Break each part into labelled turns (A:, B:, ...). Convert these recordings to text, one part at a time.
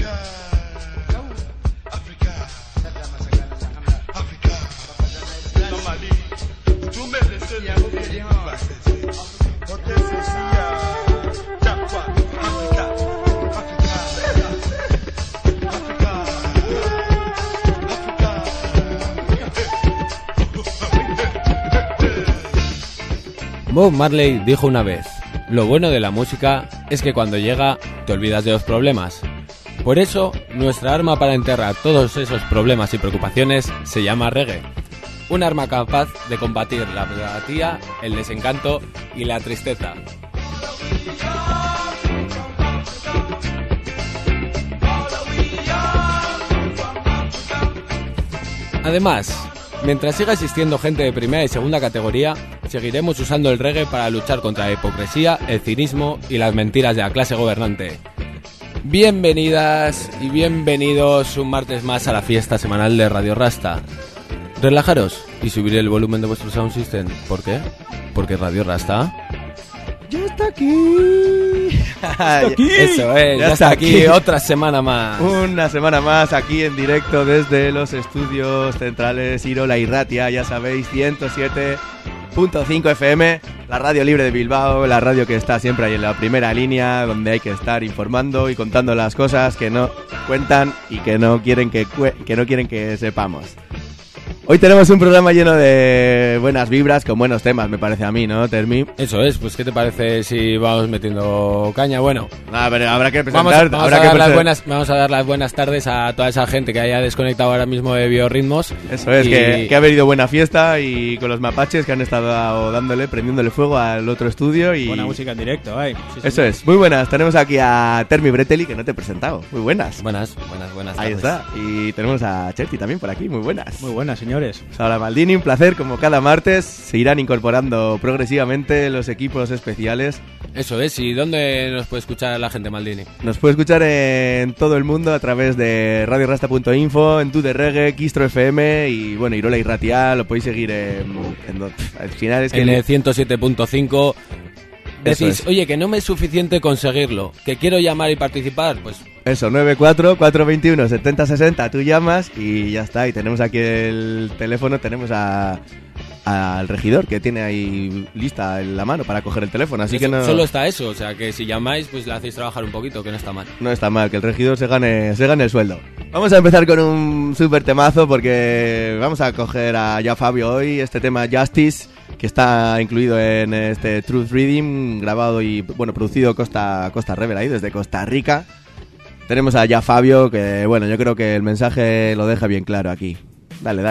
A: Bob Marley dijo una vez: lo bueno de la música es que cuando llega te olvidas de los problemas. Por eso, nuestra arma para enterrar todos esos problemas y preocupaciones se llama reggae. Un arma capaz de combatir la apatía, el desencanto y la tristeza. Además, mientras siga existiendo gente de primera y segunda categoría, seguiremos usando el reggae para luchar contra la hipocresía, el cinismo y las mentiras de la clase gobernante. Bienvenidas y bienvenidos un martes más a la fiesta semanal de Radio Rasta. Relajaros y subir el volumen de vuestro sound system. ¿Por qué? Porque Radio Rasta
B: ya está aquí.
A: Está aquí. Eso es, ya está aquí. Otra semana más.
B: Una semana más aquí en directo desde los estudios centrales Irola y Ratia. Ya sabéis, 107.5 FM, la radio libre de Bilbao, la radio que está siempre ahí en la primera línea, donde hay que estar informando y contando las cosas que no cuentan y que no quieren que no quieren que sepamos. Hoy tenemos un programa lleno de buenas vibras, con buenos temas, me parece a mí, ¿no, Termi?
A: Eso es, pues ¿qué te parece si vamos metiendo caña? Bueno,
B: pero habrá que presentar.
A: Vamos a dar las buenas tardes a toda esa gente que haya desconectado ahora mismo de Biorritmos.
B: Eso es, que ha venido buena fiesta y con los mapaches que han estado prendiéndole fuego al otro estudio. Y
C: buena música en directo, sí,
B: eso es, muy buenas. Tenemos aquí a Termi Breteli, que no te he presentado. Muy buenas.
A: Buenas
B: Ahí
A: tardes.
B: está. Y tenemos a Cherti también por aquí, muy buenas.
C: Muy buenas, señores.
B: Hola Maldini, un placer, como cada martes se irán incorporando progresivamente los equipos especiales.
A: Eso es, ¿y dónde nos puede escuchar la gente, Maldini?
B: Nos puede escuchar en todo el mundo a través de radiorasta.info, en Tu de Reggae, Quistro FM y bueno, Irola y Ratia, lo podéis seguir al final es que
A: en el 107.5. Decís,
B: es.
A: Oye, que no me es suficiente conseguirlo, que quiero llamar y participar, pues...
B: Eso, 94-421-7060, tú llamas y ya está. Y tenemos aquí el teléfono, tenemos al regidor que tiene ahí lista en la mano para coger el teléfono, así
A: eso,
B: que no...
A: Solo está eso, o sea, que si llamáis, pues le hacéis trabajar un poquito, que no está mal.
B: No está mal, que el regidor se gane el sueldo. Vamos a empezar con un súper temazo porque vamos a coger a Ya Fabio hoy, este tema Justice, que está incluido en este Truth Reading, grabado y bueno producido Costa Rebel ahí desde Costa Rica. Tenemos a Ya Fabio, que bueno, yo creo que el mensaje lo deja bien claro aquí. Dale.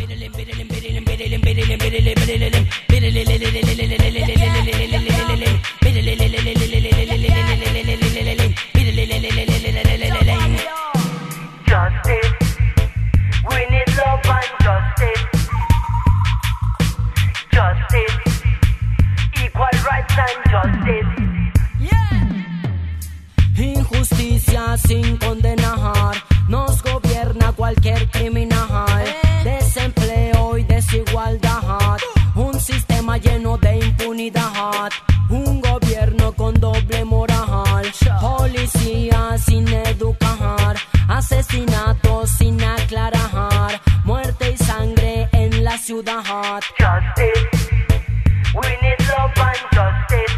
D: Injusticia sin condenar, nos gobierna cualquier criminal. Desempleo y desigualdad, un sistema lleno de impunidad, un gobierno con doble moral, policía sin educar, asesinatos sin aclarar, muerte y sangre en la ciudad. Justice, we need love and justice.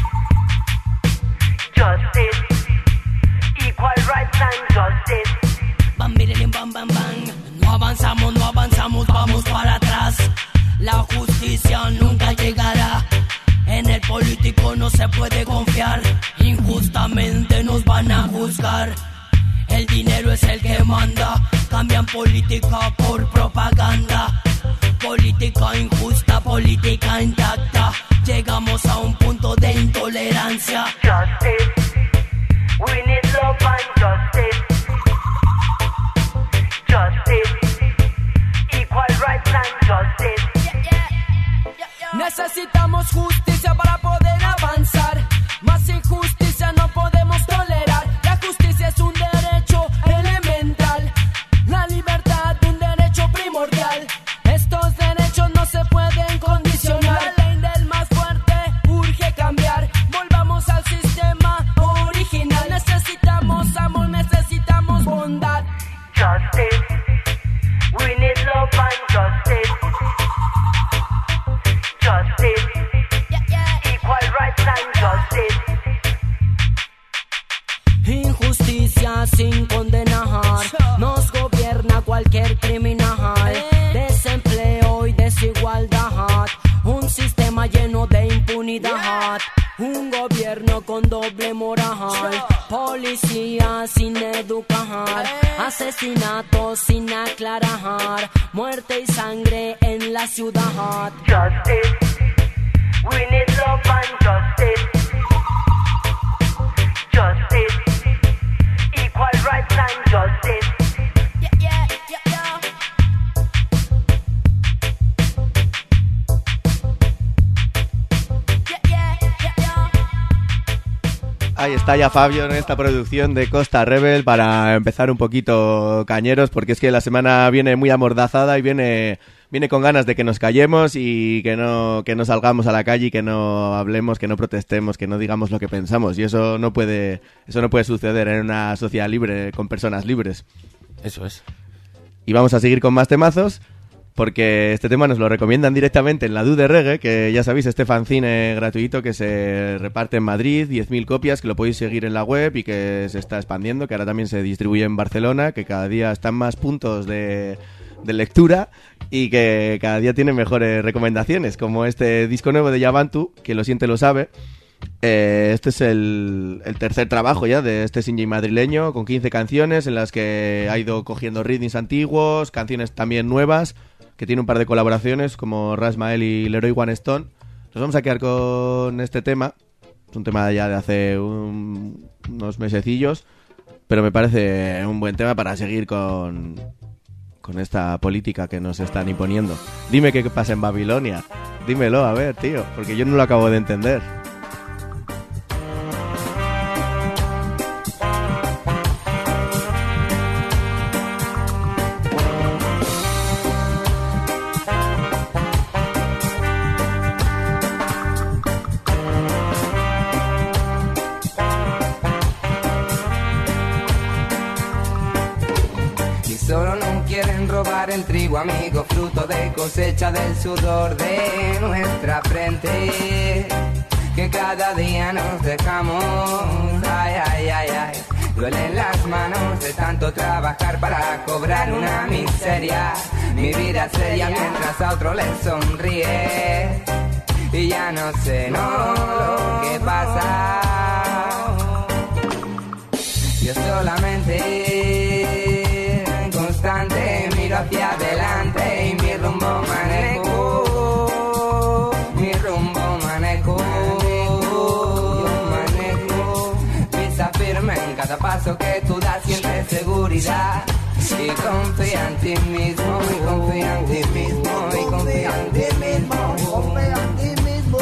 D: Justice, equal rights and justice. Bam, birilim, bam, bam, bam. No avanzamos, vamos para atrás. La justicia nunca llegará. En el político no se puede confiar. Injustamente nos van a juzgar. El dinero es el que manda. Cambian política por propaganda. Política injusta, política intacta. Llegamos a un punto de intolerancia. Justice, we need love and justice. Justice, equal rights and justice. Necesitamos justicia para poder avanzar. Más injusticia no podemos tolerar. La justicia es un derecho elemental. La libertad un derecho primordial. Estos derechos no se pueden condicionar. La ley del más fuerte urge cambiar. Volvamos al sistema original. Necesitamos amor, necesitamos sin condenar. Nos gobierna cualquier criminal. Desempleo y desigualdad. Un sistema lleno de impunidad. Un gobierno con doble moral. Policía sin educar. Asesinatos sin aclarar. Muerte y sangre en la ciudad.
C: Justice, we need love and justice. Justice, equal rights and justice.
B: Ahí está ya Fabio en esta producción de Costa Rebel para empezar un poquito cañeros, porque es que la semana viene muy amordazada y viene con ganas de que nos callemos y que no salgamos a la calle y que no hablemos, que no protestemos, que no digamos lo que pensamos, y eso no puede suceder en una sociedad libre con personas libres.
A: Eso es.
B: Y vamos a seguir con más temazos, porque este tema nos lo recomiendan directamente en la Du de Reggae, que ya sabéis, este fanzine gratuito que se reparte en Madrid, 10.000 copias, que lo podéis seguir en la web y que se está expandiendo, que ahora también se distribuye en Barcelona, que cada día están más puntos de lectura y que cada día tiene mejores recomendaciones, como este disco nuevo de Yabantu, que lo siente lo sabe. Este es el tercer trabajo ya de este single madrileño, con 15 canciones en las que ha ido cogiendo rhythms antiguos, canciones también nuevas, que tiene un par de colaboraciones como Rasmael y Leroy One Stone. Nos vamos a quedar con este tema. Es un tema ya de hace unos mesecillos, pero me parece un buen tema para seguir con esta política que nos están imponiendo. Dime qué pasa en Babilonia. Dímelo, a ver, tío, porque yo no lo acabo de entender.
E: El trigo, amigo, fruto de cosecha del sudor de nuestra frente, que cada día nos dejamos. Ay, ay, ay, ay. Duelen las manos de tanto trabajar para cobrar una miseria. Mi vida seria mientras a otro le sonríe. Y ya no sé, lo que pasa. Yo solamente constante miro hacia adelante y mi rumbo manejo, pisa firme en cada paso que tú das, siente seguridad y confía en ti mismo, y confía en ti mismo, y confía en ti mismo, y confía en ti mismo,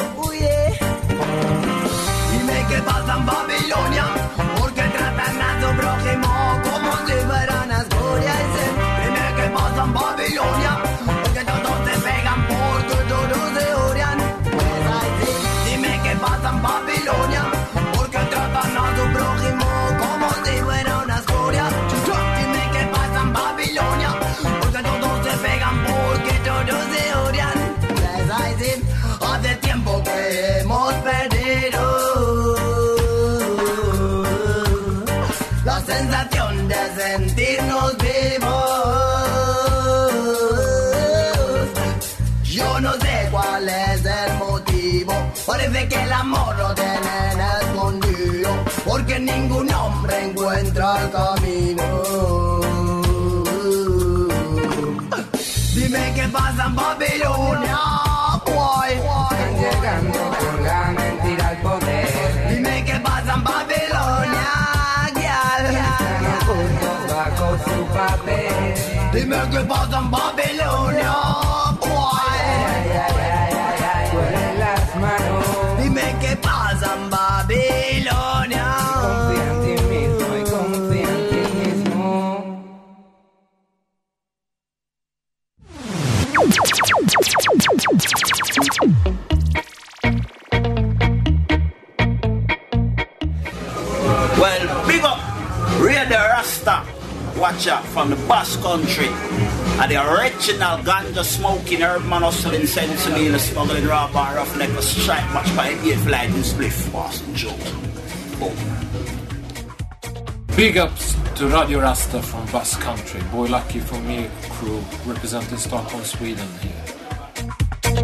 F: Dime qué pasa en Babilonia, porque tratan a su prójimo como si fueran escorias. Dime qué pasa en Babilonia, porque todos se pegan porque todos se odian. Dime qué pasa en Babilonia, porque tratan a su prójimo como si fuera una escoria. Dime qué pasa en Babilonia, porque todos se pegan porque todos se odian. Hace tiempo que hemos perdido la sensación de sentirnos vivos. Yo no sé cuál es el motivo, parece que el amor lo tienen escondido, porque ningún hombre encuentra el camino. Dime qué pasa en Babilonia, boy.
E: Están llegando con la mentira al poder.
F: Dime qué pasa en Babilonia,
E: Están ocultos bajo su papel.
F: dime qué pasa en Babilonia, boy.
E: Duelen las manos.
F: Dime qué pasa en Babilonia.
E: Confía en ti mismo y confía en ti mismo.
G: Well, big up Radio Rasta, watcher from the Basque Country, and the original ganja smoking, herb man hustling, sensible, smuggling, raw bar, roughneck, a strike match by 8 flight and spliff, Boston Joe. Boom.
H: Big ups to Radio Rasta from Basque Country. Boy Lucky from me crew representing Stockholm, Sweden here.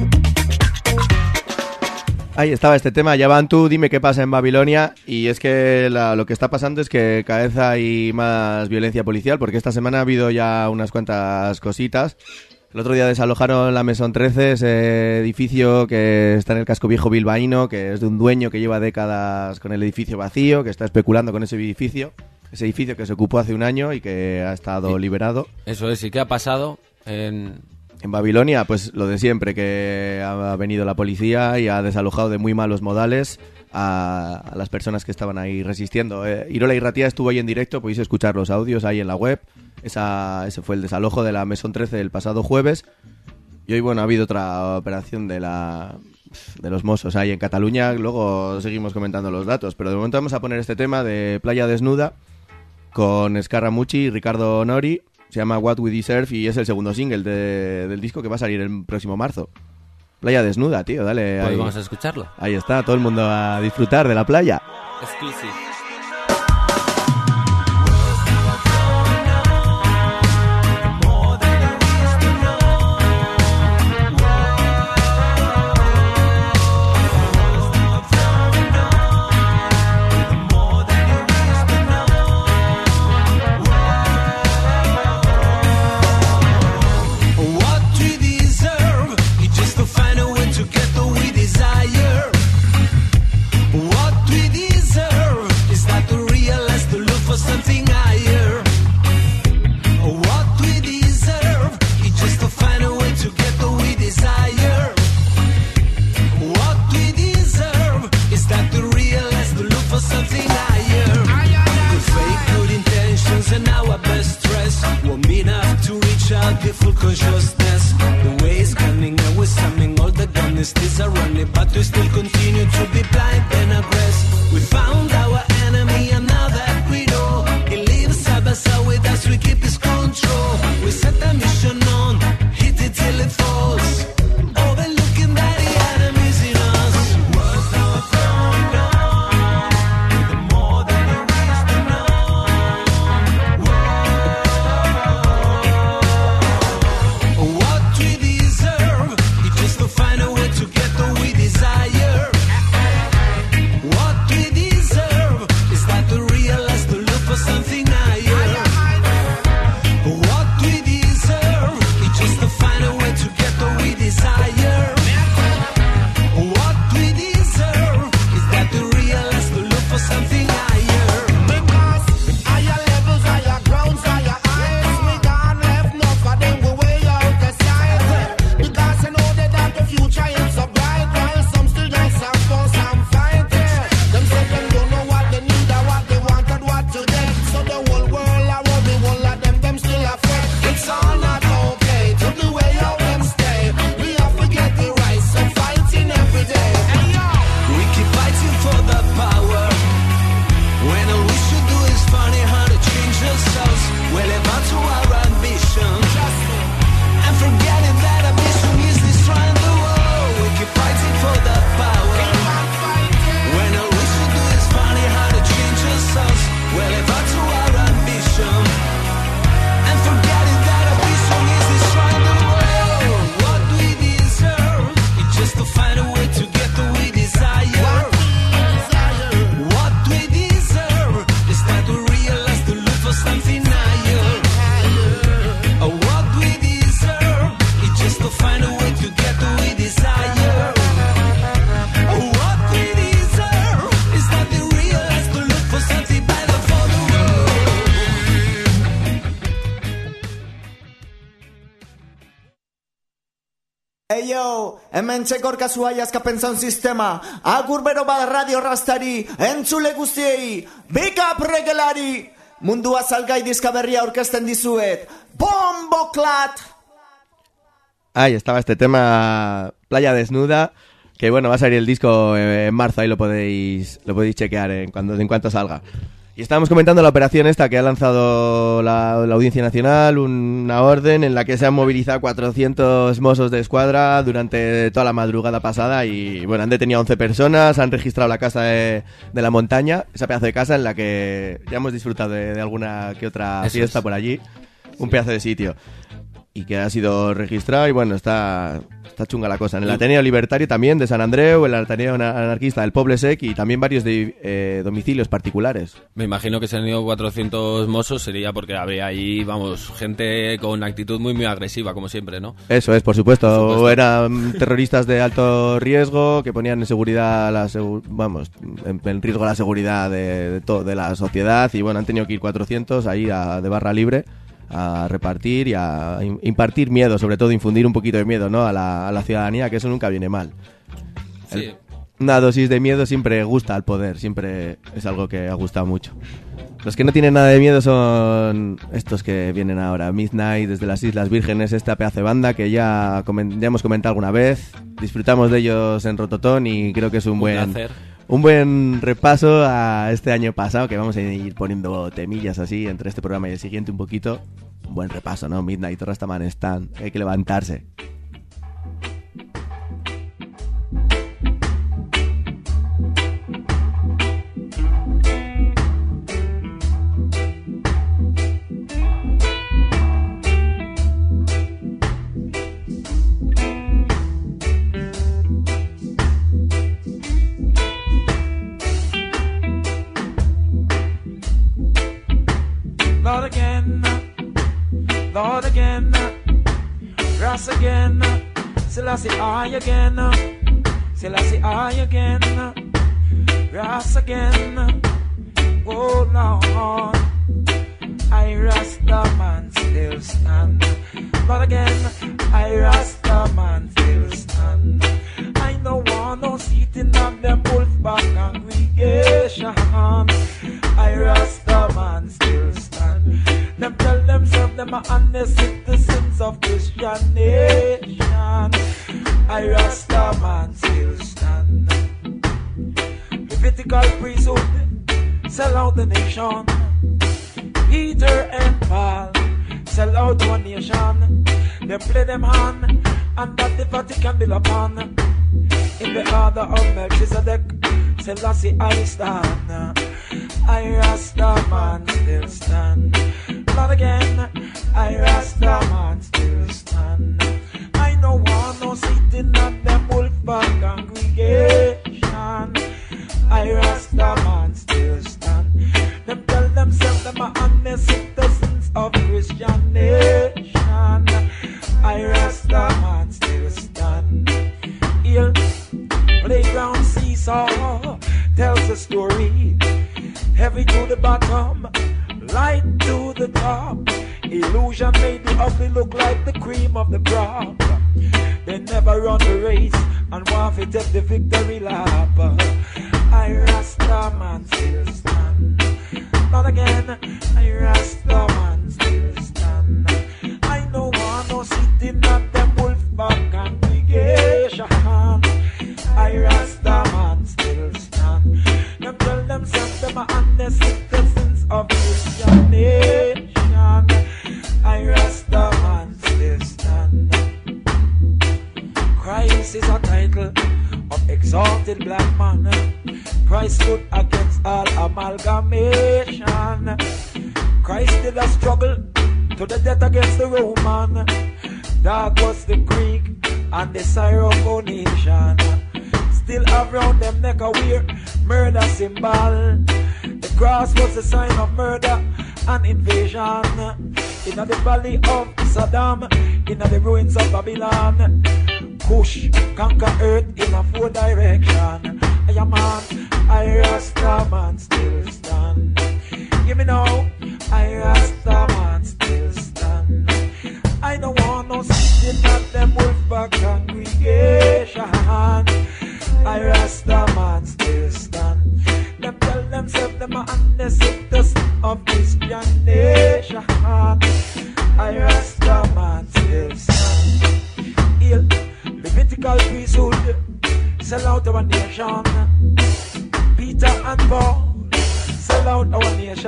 B: Ahí estaba este tema, ya van tú, dime qué pasa en Babilonia. Y es que lo que está pasando es que cada vez hay más violencia policial, porque esta semana ha habido ya unas cuantas cositas. El otro día desalojaron la Mesón 13, ese edificio que está en el casco viejo bilbaíno, que es de un dueño que lleva décadas con el edificio vacío, que está especulando con ese edificio que se ocupó hace un año y que ha estado liberado.
A: Eso es, ¿y qué ha pasado en
B: Babilonia? Pues lo de siempre, que ha venido la policía y ha desalojado de muy malos modales a las personas que estaban ahí resistiendo. Irola Irratia estuvo ahí en directo, podéis escuchar los audios ahí en la web. Ese fue el desalojo de la Mesón 13 del pasado jueves. Y hoy, bueno, ha habido otra operación de los Mossos ahí en Cataluña. Luego seguimos comentando los datos, pero de momento vamos a poner este tema de Playa Desnuda con Scarramucci y Ricardo Nori. Se llama What We Deserve y es el segundo single del disco que va a salir el próximo marzo. Playa Desnuda, tío, dale.
A: Pues
B: ahí.
A: vamos a escucharlo.
B: Ahí está, todo el mundo a disfrutar de la playa.
A: Exclusive.
I: Hemen txekorka zuai azkapen zaun sistema. Agur bero bat Radio Rastari, entzule guztiei, Big Up Regelari. Mundua salgai diska berria aurkezten dizuet. Bomboklat!
B: Ahí estaba este tema, Playa Desnuda, que bueno, va a salir el disco en marzo, ahí lo podéis chequear en cuanto salga. Y estábamos comentando la operación esta que ha lanzado la Audiencia Nacional, una orden en la que se han movilizado 400 mossos de escuadra durante toda la madrugada pasada y, bueno, han detenido a 11 personas, han registrado la casa de la montaña, esa pedazo de casa en la que ya hemos disfrutado de alguna que otra fiesta por allí, un pedazo de sitio. Y que ha sido registrado y, bueno, está chunga la cosa. En el Ateneo Libertario también de San Andreu, el Ateneo Anarquista del Poble Sec y también varios de domicilios particulares.
A: Me imagino que se han ido 400 mozos, sería porque habría ahí, vamos, gente con actitud muy agresiva, como siempre, ¿no?
B: Eso es, por supuesto. Eran terroristas de alto riesgo que ponían en seguridad, en riesgo la seguridad de la sociedad y, bueno, han tenido que ir 400 ahí de barra libre a repartir y a impartir miedo, sobre todo infundir un poquito de miedo, ¿no? a la ciudadanía, que eso nunca viene mal.
A: Sí.
B: Una dosis de miedo siempre gusta al poder, siempre es algo que ha gustado mucho. Los que no tienen nada de miedo son estos que vienen ahora, Midnight desde las Islas Vírgenes, esta pedazo de banda que ya hemos comentado alguna vez, disfrutamos de ellos en Rototón y creo que es un buen repaso a este año pasado, que vamos a ir poniendo temillas así entre este programa y el siguiente un poquito. Un buen repaso, ¿no? Midnight, Rastaman Stan, hay que levantarse.
J: Lord again, Ras again, Selassie I again, Selassie I again, Ras again, oh Lord, I Rasta man still stand. Lord again, I Rasta man still stand. I don't want no seating on them Wolfpack congregation. I Rasta man still stand. Them tell themselves them are honest citizens of Christian nation. I Rasta man still stand. Levitical priesthood sell out the nation. Peter and Paul sell out one nation. They play them hand and that the Vatican build upon. In the order of Melchizedek, Selassie I stand. I Rasta man still stand. Not again, I Rasta man still stand. I no want no sitting at them Wolfpack congregation. I Rasta man still stand. Them tell themselves them are honest citizens of Christian nation. I Rasta man still stand. Here, playground seesaw tells a story. Heavy to the bottom, light to the top. Illusion made the ugly look like the cream of the crop. They never run the race and want to take the victory lap. I Rasta man still stand. Not again, I Rasta man still stand. I no want no sitting at them Wolfpack congregation. I Rasta man still stand. Them tell themselves them are honest citizens of Christian nation. I Rasta man still stand. Christ is a title of exalted black man. Christ stood against all amalgamation. Christ did a struggle to the death against the Roman. Dark was the Greek and the Syrophoenician. Still have round them neck a wear murder symbol. The cross was the sign of murder and invasion. In the valley of Saddam, in the ruins of Babylon, Kush conquer earth in a 4 direction. I am man, I Rasta man still stand. Give me now, I Rasta man still stand. I don't want no sitting at them Wolfpack congregation. I Rasta man still stand. Them tell themselves them are honest citizens of Christian nation. I Rasta man still stand. Heal Levitical priesthood sell out our nation. Peter and Paul sell out our nation.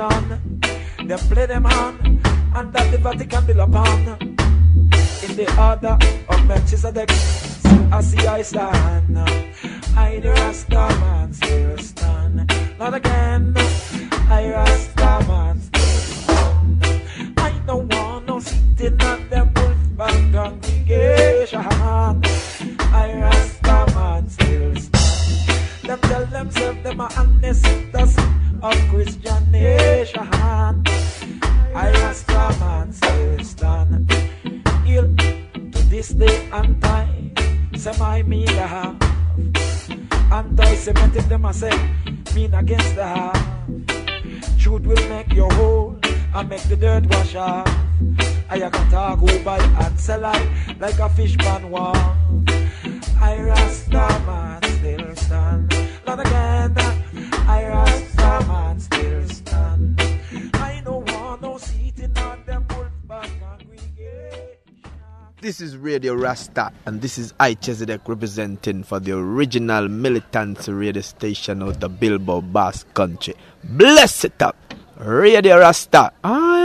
J: play them hand, and that the Vatican build upon. In the order of Melchizedek, I see I stand. I the Rasta man still stand. Not again, I Rasta man still stand. I don't want no sitting at them Wolfpack congregation. I Rasta man still stand. Them tell themselves them are ancestors of Christian nation. I Rasta man still stand. Ill to this day and time, semi-me the half. Anti-Semitic them I say, mean against the half. Truth will make you whole and make the dirt wash off. I can talk who buy and sell like a fish pan wall. I Rasta man still stand. Not again, I Rasta man still stand. I don't want no seating on them Wolfpack congregation.
K: This is Radio Rasta, and this is Melchizedek representing for the original militant radio station of the Bilbao Basque Country. Bless it up, Radio Rasta.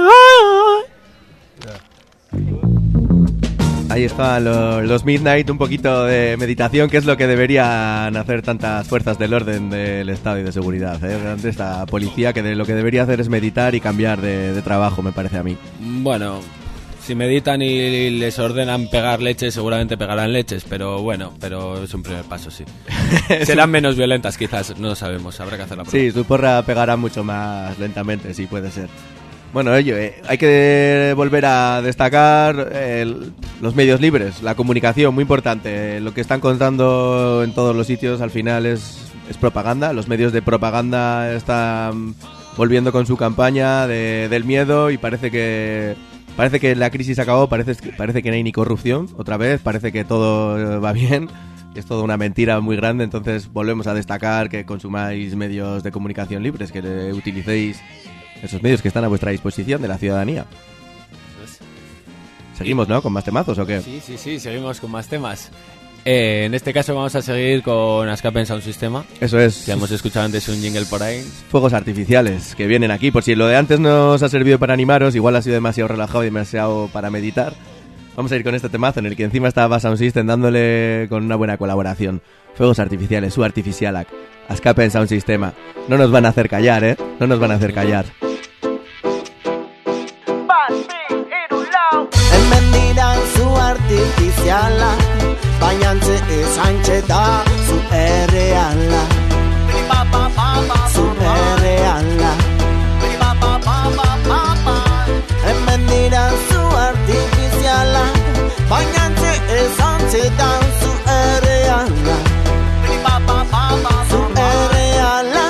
B: Ahí están los Midnight, un poquito de meditación, que es lo que deberían hacer tantas fuerzas del orden del Estado y de seguridad, ante esta policía, que lo que debería hacer es meditar y cambiar de trabajo, me parece a mí.
A: Bueno, si meditan y les ordenan pegar leches, seguramente pegarán leches, pero bueno, pero es un primer paso, sí. Serán menos violentas, quizás, no lo sabemos, habrá que hacer la prueba.
B: Sí, su porra pegará mucho más lentamente, sí, puede ser. Bueno, hay que volver a destacar los medios libres, la comunicación, muy importante. Lo que están contando en todos los sitios al final es propaganda. Los medios de propaganda están volviendo con su campaña del miedo y parece que la crisis acabó, parece que no hay ni corrupción otra vez, parece que todo va bien. Es toda una mentira muy grande, entonces volvemos a destacar que consumáis medios de comunicación libres, que utilicéis esos medios que están a vuestra disposición de la ciudadanía. Seguimos, ¿no? ¿Con más temazos o qué?
A: Sí, seguimos con más temas. En este caso vamos a seguir con Escape Sound System.
B: Eso es.
A: Que hemos escuchado antes un jingle por ahí.
B: Fuegos artificiales que vienen aquí. Por si lo de antes no os ha servido para animaros, igual ha sido demasiado relajado y demasiado para meditar. Vamos a ir con este temazo en el que encima estaba Sound System dándole con una buena colaboración. Fuegos artificiales, su artificialac. Escape Sound System. No nos van a hacer callar, ¿eh? No nos van a hacer callar.
I: Enmendiran su artificiala, bañanse esanche da su reala, su reala. Enmendiran su artificiala, bañanse esanche da su reala, su reala.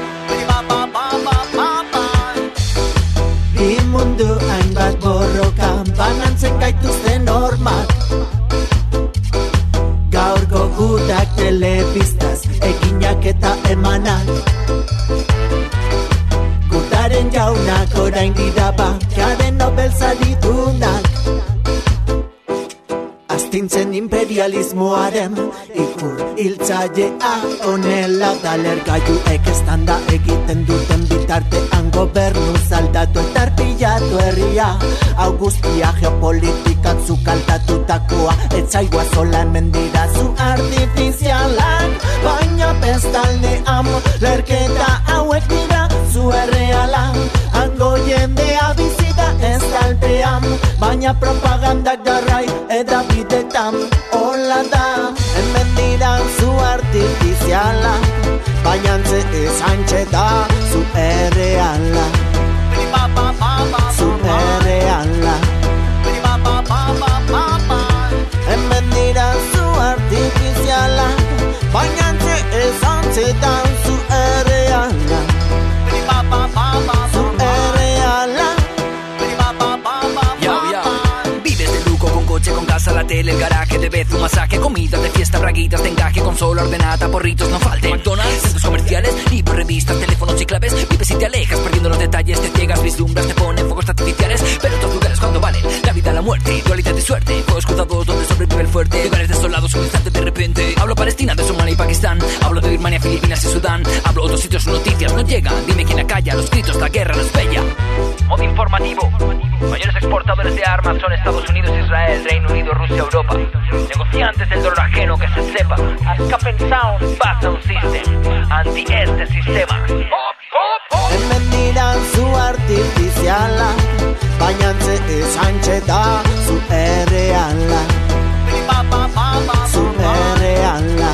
I: Di mundu hainbat borroka, banantzen gaituzte normal. Gaurko gudak telebistaz, eginak eta emanak. Gutaren jaunak orain dira bankaren Nobel saridunak. Astintzen imperialismoaren ikur hiltzailea onela da lergailuek estanda egiten duten bitartean gobernu zaldatu eta arpillatu herria. Hau guztia geopolitikak zukaltatutakoa, etzaigua zolan mendira zu artifizialak. Baina bestaldean lerketa hauek dira zu erreala. Hango jendea bizida ez talpean, baina propagandak darrai edabidetan. Hola da, hemen dira zu artifiziala, baina ezantxe da zu erreala. Su erreala. Hemen dira zu artifiziala, baina ezantxe da zu erreala. Su erreala.
L: Vives de lujo con coche, con casa, la tele, el garaje, de vez un masaje, comidas de fiesta, braguitas de encaje, consola ordenada, porritos no falten. McDonald's, centros comerciales, libros, revistas, teléfonos y claves. Vives y te alejas, perdiendo los detalles, te ciegas, vislumbras, te ponen fuegos artificiales. Pero otros lugares cuando valen la vida, la muerte, dualidad de suerte. Fuegos cruzados donde sobrevive el fuerte, lugares desolados un instante de repente. Hablo Palestina, de Somalia y Pakistán, hablo de Birmania, Filipinas y Sudán. Hablo otros sitios, noticias no llegan. Dime quién acalla, los gritos, la guerra no es bella. modo informativo. Mayores exportadores de armas son Estados Unidos, Israel, Reino Unido, Rusia, Europa. Negociantes del dolor ajeno que se sepa. Escapen Sound, Bass Sound System. Anti este sistema.
I: En mentira su artificiala, bañanse es ancheta, su reala, su reala.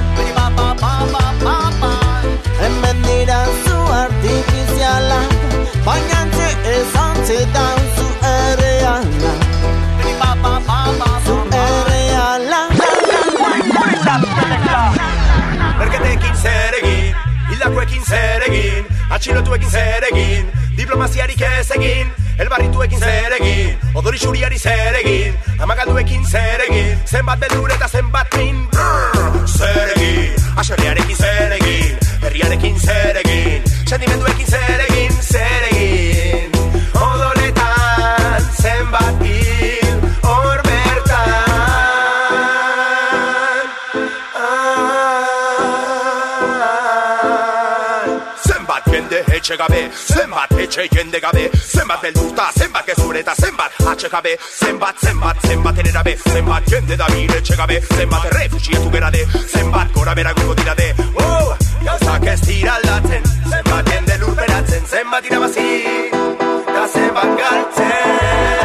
I: En mentira su artificiala, bañanse es ancheta, su reala, su reala.
M: Perché te chi seregin, il acqua chi seregin, accino tu e chi seregin, diplomazia di che segin, el barri tu e chi seregin, odori xuria di seregin, amaga tu e chi seregin, sembat bellureta sembat min, seregin, asciariare chi seregin, herriare chi seregin, scendimendu e chi seregin, seregin, odoletan sembat il orbertan. Gabe, zenbat etxe jende gabe, zenbat beldurta, zenbat gezureta, zenbat atxe gabe, zenbat enerabe, zenbat jende da bire etxe gabe, zenbat errefuxietu berade, zenbat gora beraguko dirade. Gauzak ez dira aldatzen, zenbat jende lurperatzen, zenbat irabazi, da zenbat galtzen.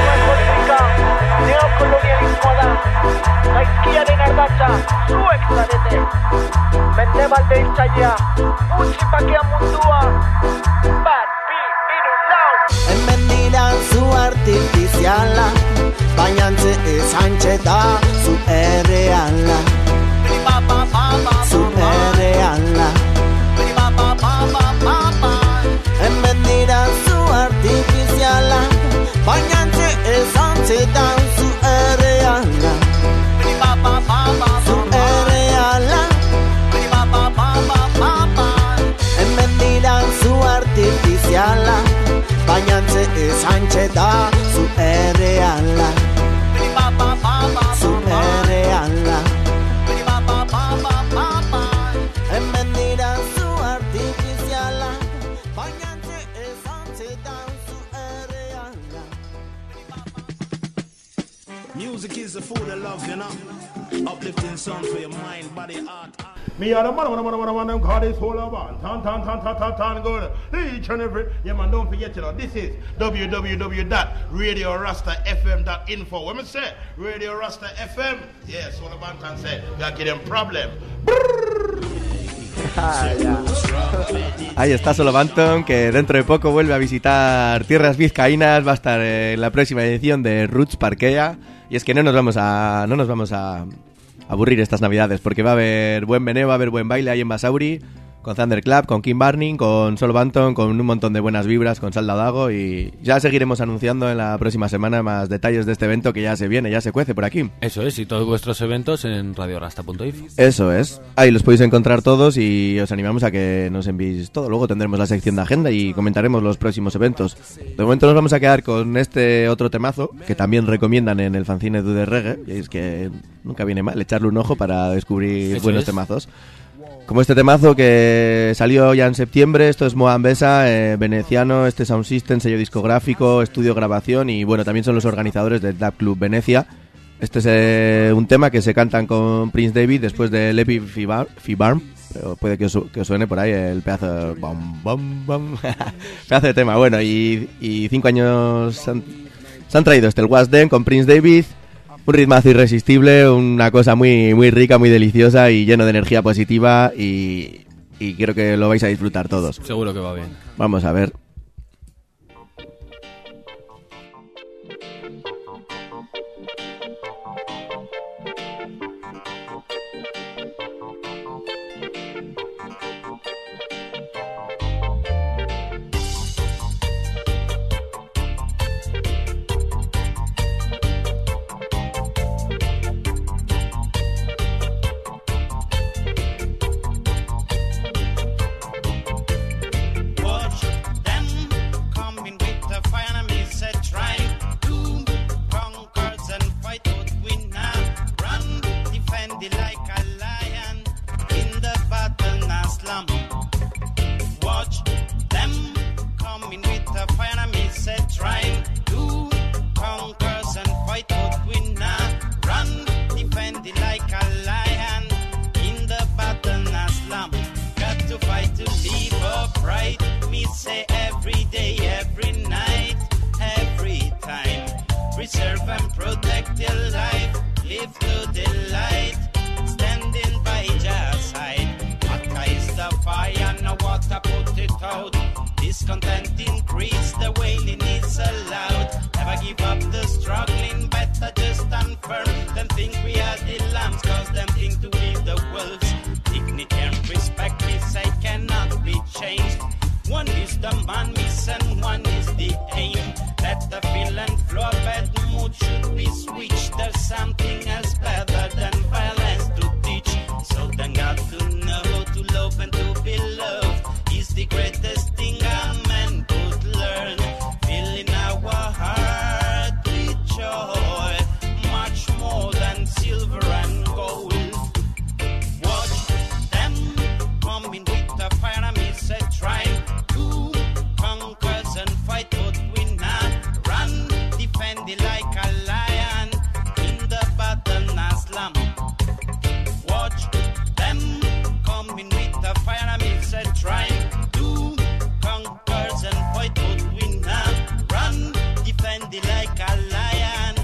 N: Neokolonialismoa da, gaizkiaren ardatza, zuek zarete. Mende balde itzaia, utzi bakea mundua. Bat, bi, iru, lau.
I: En mentira su artificiala, bañanse es ancheta, su reala, su reala. En mentira su artificiala, bañanse es ancheta, su reala, su reala. En mentira su artificiala, bañanse es ancheta, su reala, su reala. En mentira su artificiala, bañanse es ancheta, su reala.
O: Music is the food of love, you know. Uplifting sound for your mind, body, heart.
P: Me are the man, them call this whole about. Tan, good. Each and every. Yeah, man, don't forget, you know, this is www.radiorastafm.info. When I say Radio Rasta FM, yes, all about can say, we are getting problem.
B: Ahí está Solo Banton, que dentro de poco vuelve a visitar tierras vizcaínas. Va a estar en la próxima edición de Roots Parkea. Y es que no nos vamos a aburrir estas navidades, porque va a haber buen meneo, va a haber buen baile ahí en Basauri, con Thunder Club, con Kim Barning, con Solo Banton, con un montón de buenas vibras, con Salda Dago, y ya seguiremos anunciando en la próxima semana más detalles de este evento que ya se viene, ya se cuece por aquí.
A: Eso es, y todos vuestros eventos en radiorasta.info.
B: Eso es, ahí los podéis encontrar todos y os animamos a que nos enviéis todo. Luego tendremos la sección de agenda y comentaremos los próximos eventos. De momento nos vamos a quedar con este otro temazo que también recomiendan en el fanzine de Reggae, y es que nunca viene mal echarle un ojo para descubrir buenos temazos. Como este temazo que salió ya en septiembre. Esto es Moambesa, veneciano, este Sound System, sello discográfico, estudio, grabación, y bueno, también son los organizadores del Dub Club Venecia. Este es un tema que se cantan con Prince David después de Lepi Fibarm, pero puede que os suene por ahí el pedazo de pedazo de tema. Bueno, y 5 años se han traído el Was Then con Prince David. Un ritmazo irresistible, una cosa muy, muy rica, muy deliciosa y lleno de energía positiva, y creo que lo vais a disfrutar todos.
A: Seguro que va bien.
B: Vamos a ver.
Q: preserve and protect their life, live to delight, standing by your side. Water is the fire, no water put it out. Discontent increase, the wailing is allowed. Never give up the struggling, better just stand firm. Them think we are the lambs, cause them think to be the wolves. Dignity and respect, we say, cannot be changed. One is the man miss and one is the aim. Let the feel and flow, bad mood should be switched. There's something else better than violence to teach. So then got to know to love and to be loved is the greatest thing a man could learn. Filling our heart with joy, much more than silver and gold. Watch them coming with the fire, and me say trying to conquer and fight, but we not run, defend it like a lion in the battle Islam. Watch them coming with the fire, and me say trying to conquer and fight, but we not run, defend it like a lion.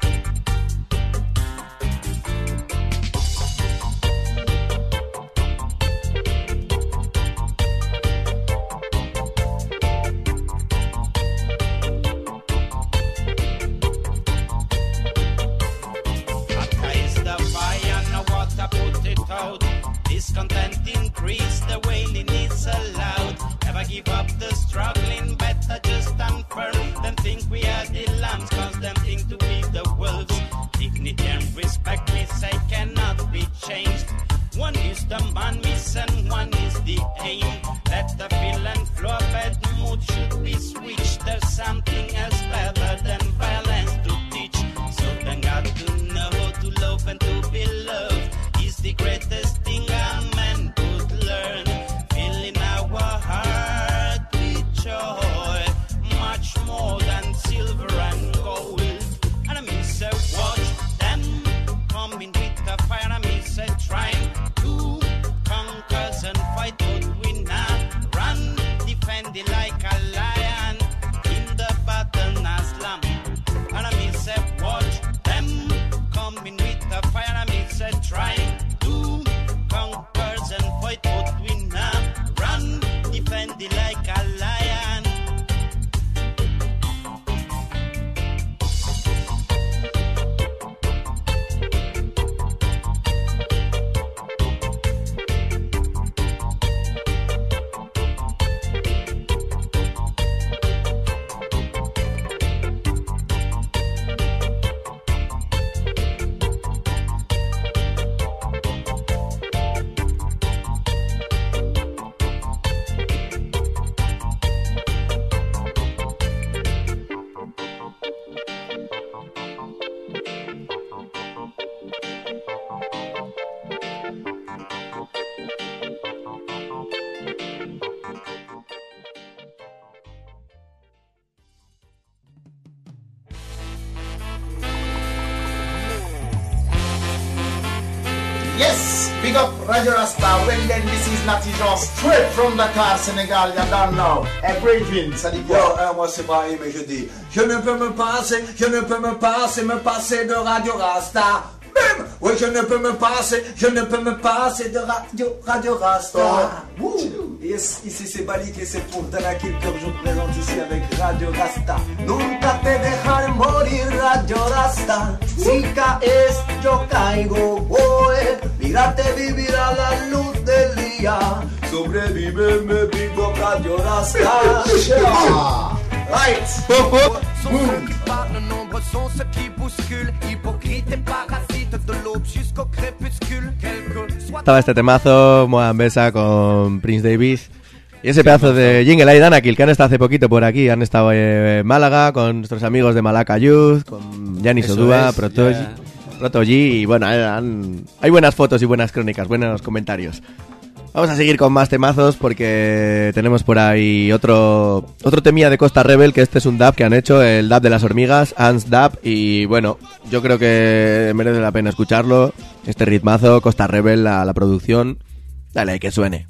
Q: Discontent increase, the wailing is allowed. Never give up the struggling, better just stand firm. Them think we are the lambs, cause them think to be the wolves. Dignity and respect, we say, cannot be changed. One is the man miss and one is the aim. Let the feel and flow, bad mood should be switched. There's something else better than violence to teach. So then got to know to love and to be loved is the greatest thing a man could learn. Filling our heart with joy, much more than silver and gold. And I mean say watch them coming with the fire, and I mean say trying to conquer and fight, but we not run, defend it like a lion in the battle Islam. And I mean say watch them coming with the fire, and I mean say trying to conquer and fight, but we not run, defend it like a lion.
I: Yes, big up Radio Rasta. Well then, this is Natty Jean, straight from Dakar, Sénégal. You don't know. A briefing, salut.
R: Yo, moi c'est pareil, mais je dis, je ne peux me passer de Radio Rasta. Même, oui, je ne peux me passer de Radio Rasta. Yes, ici c'est Balik et c'est pour Danakil que je présente ici avec Radio Rasta. Nunca te dejaré morir, Radio Rasta. Si caes, yo caigo, voy. Mírate vivir a la luz del día. Sobrevive, me vivo Radio Rasta.
I: Right.
S: Le nombre sont ceux qui bousculent, hypocrite et parasite de l'aube jusqu'au crépuscule.
B: Estaba este temazo, Moambesa con Prince Davis. Y ese pedazo de jingle ahí, Danakil, que han estado hace poquito por aquí. Han estado en Málaga con nuestros amigos de Malaca Youth, con Yanis Odua, Protoji. Y bueno, hay buenas fotos y buenas crónicas, buenos comentarios. Vamos a seguir con más temazos porque tenemos por ahí otro temilla de Costa Rebel, que este es un dub que han hecho, el dub de las hormigas, Ants Dub, y bueno, yo creo que merece la pena escucharlo, este ritmazo, Costa Rebel, la producción, dale, que suene.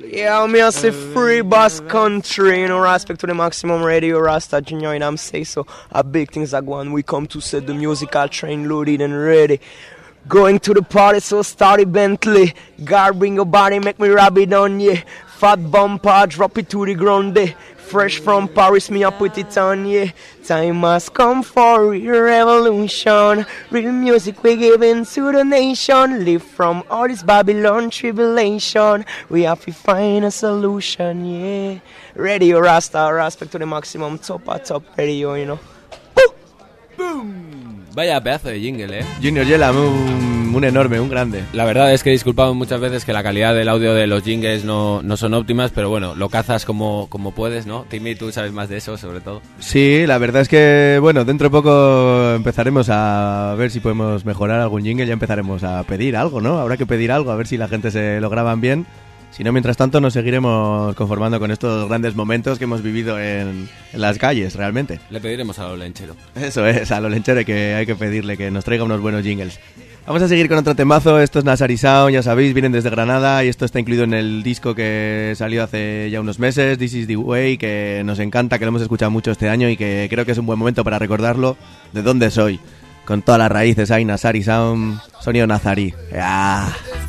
T: Yeah, me I say free Basque Country, you know, respect to the maximum Radio Rasta Junior, and I'm say so. A big things are going. We come to set the musical train loaded and ready. Going to the party, so starty Bentley. God bring your body, make me rub it on, yeah. Fat bumper, drop it to the ground, eh. Fresh from Paris, me I put it on, yeah. Time has come for real revolution. Real music we giving to the nation. Live from all this Babylon tribulation. We have to find a solution, yeah. Radio Rasta, respect to the maximum, top radio, you know.
A: Boom. Vaya pedazo de jingle,
B: Junior Yela, un enorme, un grande.
A: La verdad es que disculpamos muchas veces que la calidad del audio de los jingles no son óptimas, pero bueno, lo cazas como puedes, ¿no? Timmy, tú sabes más de eso, sobre todo.
B: Sí, la verdad es que, bueno, dentro de poco empezaremos a ver si podemos mejorar algún jingle, ya empezaremos a pedir algo, ¿no? Habrá que pedir algo, a ver si la gente se lo graban bien. Si no, mientras tanto, nos seguiremos conformando con estos grandes momentos que hemos vivido en las calles, realmente.
A: Le pediremos a Lolenchero.
B: Eso es, a Lolenchero, que hay que pedirle que nos traiga unos buenos jingles. Vamos a seguir con otro temazo. Esto es Nasari Sound, ya sabéis, vienen desde Granada y esto está incluido en el disco que salió hace ya unos meses, This is the Way, que nos encanta, que lo hemos escuchado mucho este año y que creo que es un buen momento para recordarlo de dónde soy. Con todas las raíces hay Nasari Sound, sonido nazarí. ¡Ah!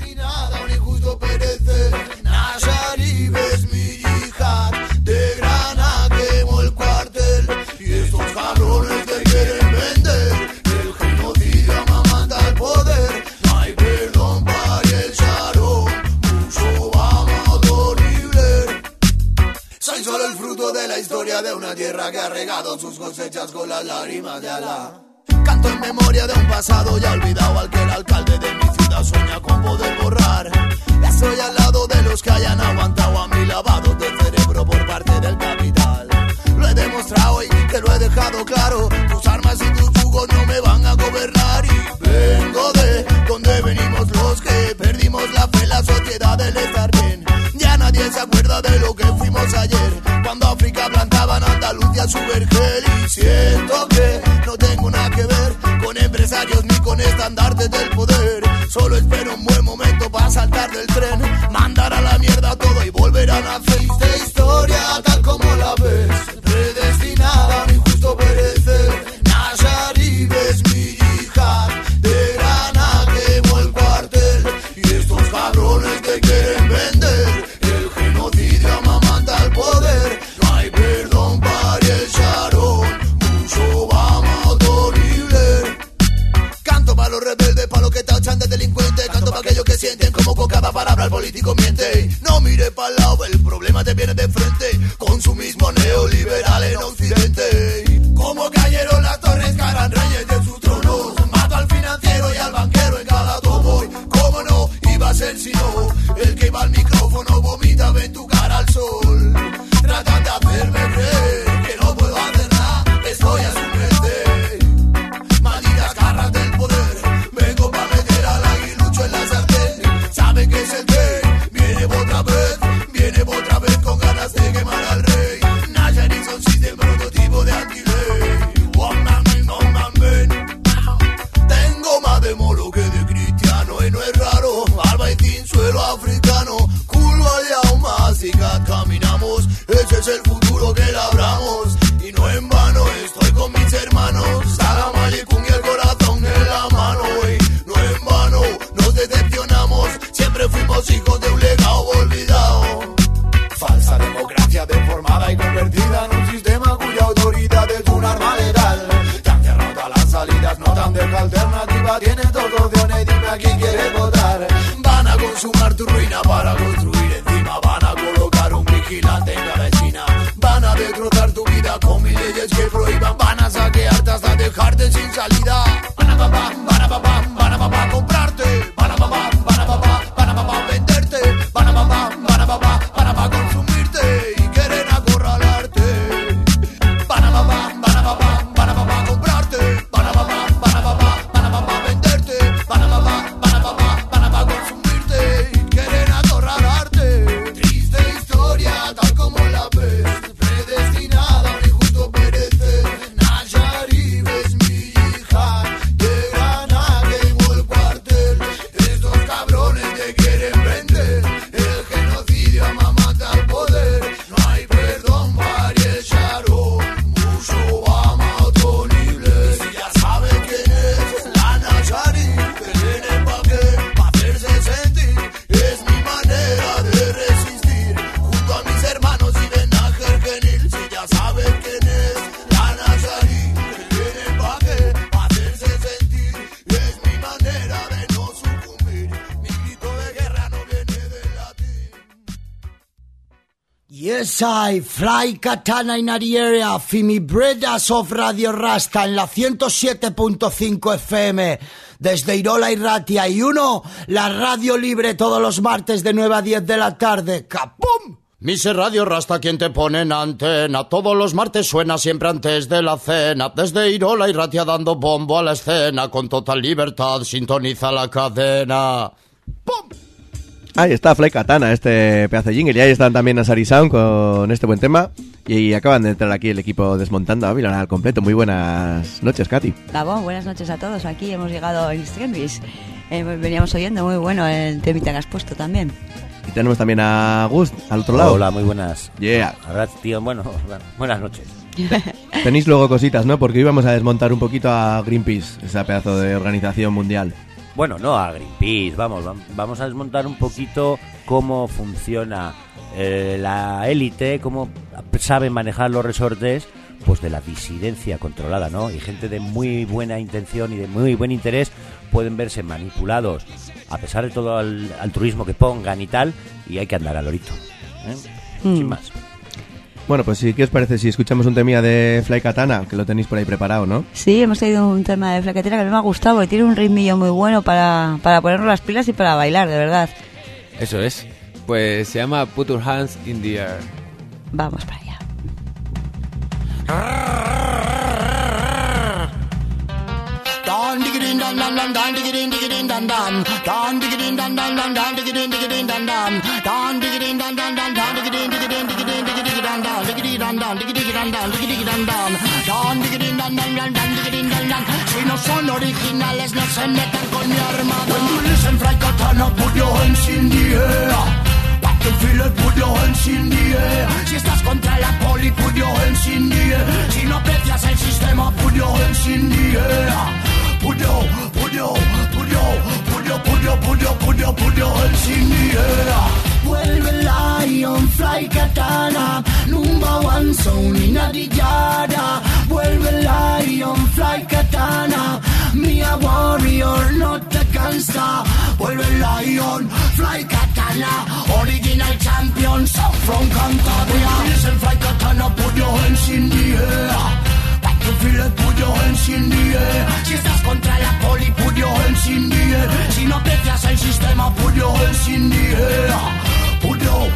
R: De una tierra que ha regado sus cosechas con las lágrimas de Alá. Canto en memoria de un pasado ya olvidado al que el alcalde de mi ciudad sueña con poder borrar. Ya estoy al lado de los que hayan aguantado a mi lavado de cerebro por parte del capital. Lo he demostrado y te lo he dejado claro. Tus armas y tus yugos no me van a gobernar. Y vengo de donde venimos los que perdimos la fe en la sociedad del estar bien. Ya nadie se acuerda de lo que fuimos ayer, cuando África plantaban Andalucía su vergel. Y siento que no tengo nada que ver con empresarios ni con estandartes del poder. Solo espero un buen momento para saltar del tren, mandar a la mierda todo y volver a nacer. Esta historia tal como la ves, predestinada a un injusto perecer. Nasari es mi yihad, de grana quemó el cuartel. Y estos cabrones te quieren vender el genocidio amamanta al poder. No hay perdón para el Sharon, mucho vamos horrible. Canto para los rebeldes, para los que tachan de delincuentes. Canto para aquellos que sienten como con cada palabra el político miente. No mire para el lado, el problema te viene de frente. Consumismo neoliberal en Occidente. Como cayeron las torres que eran reyes de sus tronos. Mato al financiero y al banquero en cada tomo. ¿Cómo no iba a ser si no? El que iba al micrófono vomita en tu cara al sol. Tratan de hacerme creer que no puedo hacer nada, estoy a su merced. Malditas garras del poder, vengo pa' meter al aguilucho en la sartén. Saben que es el que viene otra vez con ganas de quemar al rey. Nasari Sound System, prototipo de anti-ley. One man, man. Tengo más de molo que de cristiano y no es raro. Albaicín, suelo africano, culo allá másica, caminamos. Ese es el futuro que labramos. Y no en vano estoy con mis hermanos. Salam aleikum y el corazón en la mano. Y no en vano nos decepcionamos. Siempre fuimos hijos de un legado olvidado. Falsa democracia deformada y convertida en un sistema cuya autoridad es un arma letal. Te han cerrado todas las salidas, no te han dejado alternativa. Tienes dos opciones, dime a quién quieres votar. Van a consumar tu ruina para construir encima. Van a colocar un vigilante en cada esquina. Van a destrozar tu vida con mil leyes que prohíban. Van a saquearte hasta dejarte sin salida. Van a papá, comprarte. Van a papá, venderte. Van a papá, consumirte y quieren acorralarte. Van a papá, comprarte. Van a papá, venderte. Van a papá, consumirte y quieren acorralarte. Triste historia tal como la ves, predestinada a un injusto perecer. Nasari es mi hija, de grana quemó el cuartel. Estos cabrones te quieren vender el genocidio a mamá.
U: Yes, I fly katana in the area, Fimi Bredas of Radio Rasta en la 107.5 FM desde Irola y Ratia y la radio libre todos los martes de 9 a 10 de la tarde. ¡Capum! Mise Radio Rasta, quien te pone en antena. Todos los martes suena siempre antes de la cena. Desde Irola y Ratia dando bombo a la escena. Con total libertad sintoniza la cadena. ¡Pum!
B: Ahí está Fly Katana, este pedazo de jingle. Y ahí están también Asari Sound con este buen tema. Y acaban de entrar aquí el equipo desmontando a Babilón al completo. Muy buenas noches, Katy.
V: Gabón, buenas noches a todos. Aquí hemos llegado en extremis. Veníamos oyendo muy bueno el temita que has puesto también.
B: Y tenemos también a Gus al otro lado.
W: Hola, muy buenas.
B: Yeah.
W: Ahora, tío, bueno, buenas noches.
B: Tenéis luego cositas, ¿no? Porque hoy vamos a desmontar un poquito a Greenpeace, esa pedazo de organización mundial.
W: Bueno, no a Greenpeace, vamos a desmontar un poquito cómo funciona la élite, cómo saben manejar los resortes, pues de la disidencia controlada, ¿no? Y gente de muy buena intención y de muy buen interés pueden verse manipulados a pesar de todo el altruismo que pongan y tal, y hay que andar al lorito, sin más.
B: Bueno, pues sí, ¿qué os parece si escuchamos un temilla de Fly Katana? Que lo tenéis por ahí preparado, ¿no?
V: Sí, hemos traído un tema de Fly Katana que a mí me ha gustado, porque tiene un ritmillo muy bueno para ponernos las pilas y para bailar, de verdad.
A: Eso es. Pues se llama Put Your Hands in the Air.
V: Vamos para allá.
U: Dan digidin dan dan dan dan digidin digidin dan dan dan digidin dan dan dan dan digidin digidin dan dan dan digidin dan dan dan dan digidin digidin digidin digidin dan dan digidin dan dan digidin dan dan digidin dan dan dan digidin dan dan dan dan digidin dan dan. Si no son originales no se metan con mi armada. When you listen Fly Katana, put your hands in the air. Back to feel it, put your hands in the air. Si estás contra la poli, put your hands in the air. Si no aprecias el sistema, put your hands in the air. Put your hands in the air. Vuelve Lion, Fly Katana, number one zone in the yada. Vuelve Lion, Fly Katana, me a warrior, not a gangster. Vuelve Lion, Fly Katana, original champion, south from Cantabria. Listen, Fly Katana, put your hands in the air. You feel it, put your hands in the air. Si estás contra la poli, put your hands in the air. Si no aprecias el sistema, put your hands in the air. Put your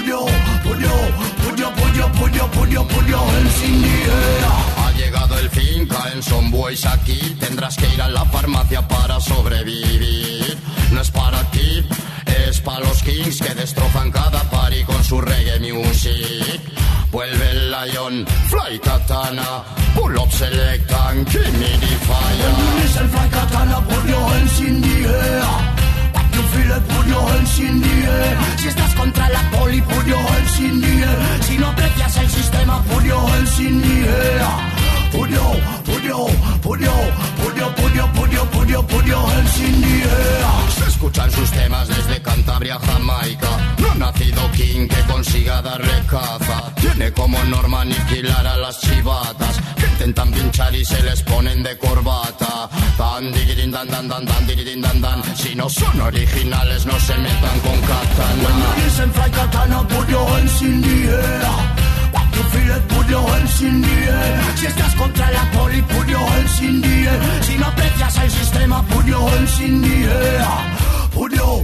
U: hands in the air. Ha llegado el fin, caen son boys aquí. Tendrás que ir a la farmacia para sobrevivir. No es para ti, es para los kings que destrozan cada party con su reggae music. Vuelve el Lion, Fly Katana, pull up select and give me the fire. When you listen Fly Katana, put your hands in the air. When you feel it, put your hands in the air. Si estás contra la poli, put your hands in the air. Si no aprecias el sistema, put your hands in the air. Put your hands in the air. Se escuchan sus temas desde Cantabria, Jamaica. No ha nacido King que consiga darle caza. Tiene como norma aniquilar a las chivatas que intentan pinchar y se les ponen de corbata. Dan digidin dan dan dan dan digidin dan dan. Si no son originales no se metan con Katana. When you listen Fly Katana, put your hands in the air. You feel it, put your hands in the air. Si estás contra la poli, put your hands in the air. Si no aprecias el sistema, put your hands in the air. Put your